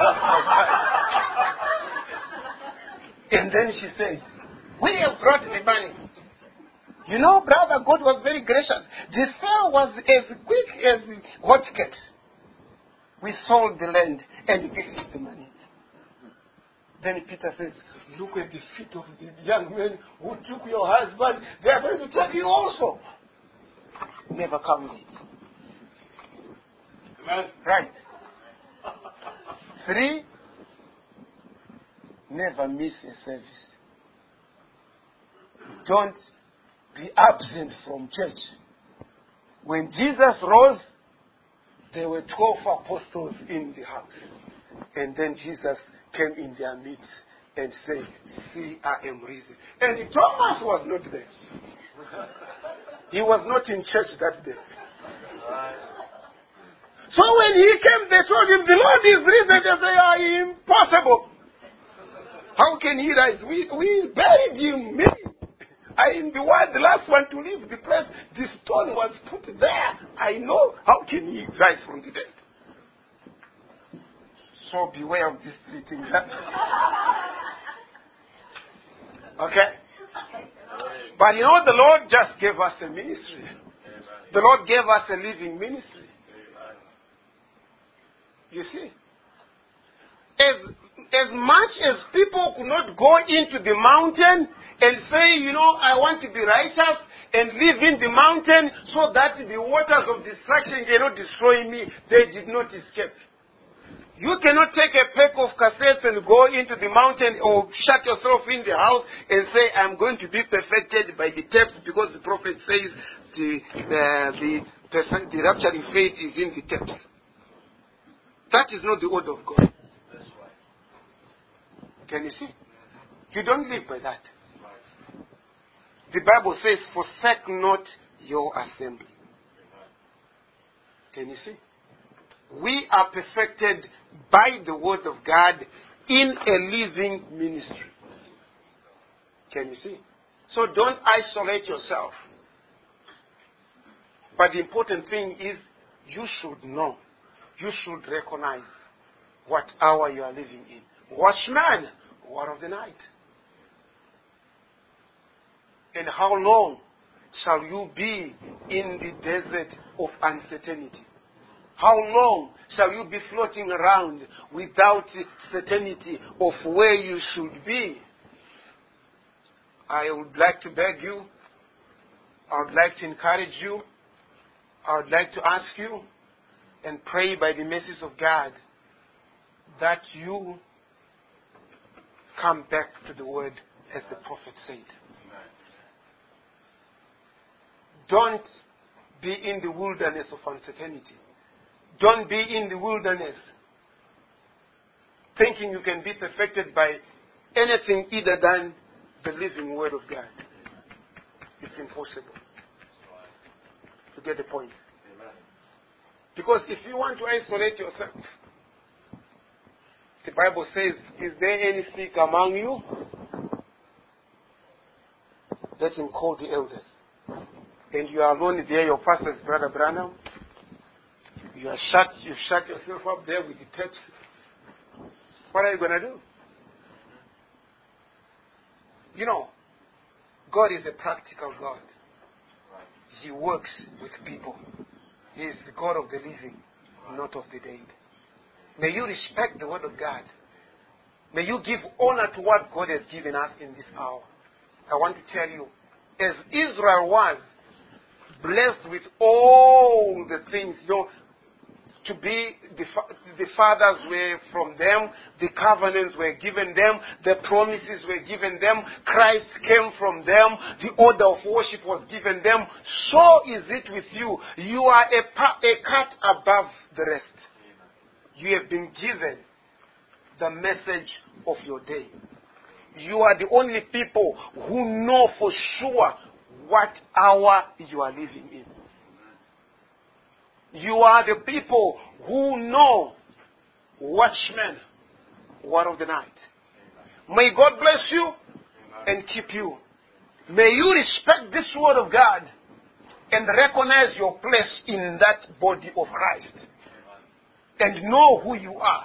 And then she said, we have brought the money. You know, brother, God was very gracious. The sale was as quick as hot cakes. We sold the land and gave us the money. Then Peter says, look at the feet of the young men who took your husband. They are going to take you also. Never come late. Right. 3, never miss a service. Don't be absent from church. When Jesus rose, there were 12 apostles in the house. And then Jesus came in their midst and said, see, I am risen. And Thomas was not there. He was not in church that day. So when he came, they told him, the Lord is risen. They say, impossible. How can he rise? We buried him. I am the one, the last one to leave the place. The stone was put there. I know. How can he rise from the dead? So beware of these 3 things. Okay? But you know, the Lord just gave us a ministry. The Lord gave us a living ministry. You see? As much as people could not go into the mountain and say, I want to be righteous and live in the mountain so that the waters of destruction cannot destroy me, they did not escape. You cannot take a pack of cassettes and go into the mountain or shut yourself in the house and say, I'm going to be perfected by the text because the prophet says the rapturing faith is in the text. That is not the word of God. That's right. Can you see? You don't live by that. The Bible says, forsake not your assembly. Can you see? We are perfected by the word of God in a living ministry. Can you see? So don't isolate yourself. But the important thing is you should know. You should recognize what hour you are living in. Watchman, word of the night. And how long shall you be in the desert of uncertainty? How long shall you be floating around without certainty of where you should be? I would like to beg you. I would like to encourage you. I would like to ask you and pray by the mercies of God that you come back to the word as the prophet said. Don't be in the wilderness of uncertainty. Don't be in the wilderness thinking you can be perfected by anything other than the living word of God. It's impossible. You get the point? Because if you want to isolate yourself, the Bible says, is there any sick among you? Let him call the elders. And you are alone there, your pastor's Brother Branham. You shut yourself up there with the text. What are you going to do? God is a practical God. He works with people. He is the God of the living, not of the dead. May you respect the word of God. May you give honor to what God has given us in this hour. I want to tell you, as Israel was blessed with all the things, to be the fathers were from them, the covenants were given them, the promises were given them, Christ came from them, the order of worship was given them. So is it with you. You are a cut above the rest. You have been given the message of your day. You are the only people who know for sure what hour you are living in. You are the people who know, watchmen, word of the night. May God bless you and keep you. May you respect this word of God and recognize your place in that body of Christ. And know who you are.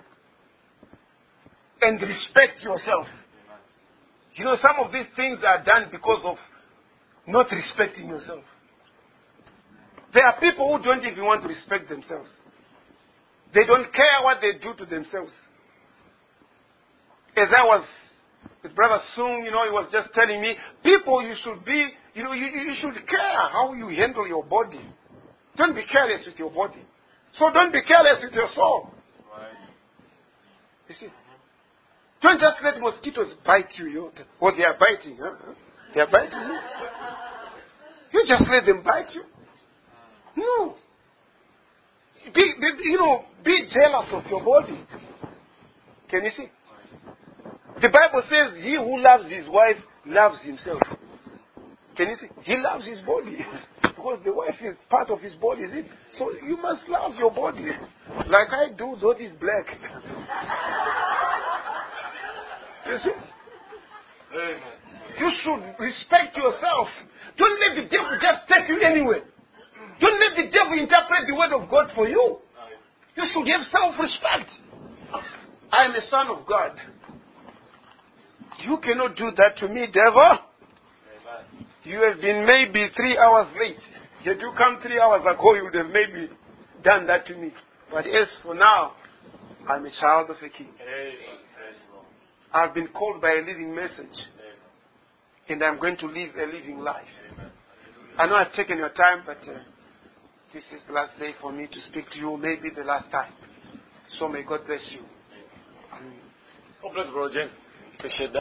And respect yourself. Some of these things are done because of not respecting yourself. There are people who don't even want to respect themselves. They don't care what they do to themselves. As I was with Brother Sung, he was just telling me, people, you should be, you should care how you handle your body. Don't be careless with your body. So don't be careless with your soul. Right. You see? Don't just let mosquitoes bite you. Or they are biting. Huh? They are biting you. You just let them bite you. No. Be jealous of your body. Can you see? The Bible says, he who loves his wife loves himself. Can you see? He loves his body. Because the wife is part of his body, is it? So you must love your body. Like I do, though it is black. You see? You should respect yourself. Don't let the devil just take you anywhere. Don't let the devil interpret the word of God for you. You should have self-respect. I am a son of God. You cannot do that to me, devil. You have been maybe 3 hours late. Had you come 3 hours ago, you would have maybe done that to me. But as for now, I'm a child of a king. I've been called by a living message. And I'm going to live a living life. I know I've taken your time, but this is the last day for me to speak to you, maybe the last time. So may God bless you. God bless Brother James. Appreciate that.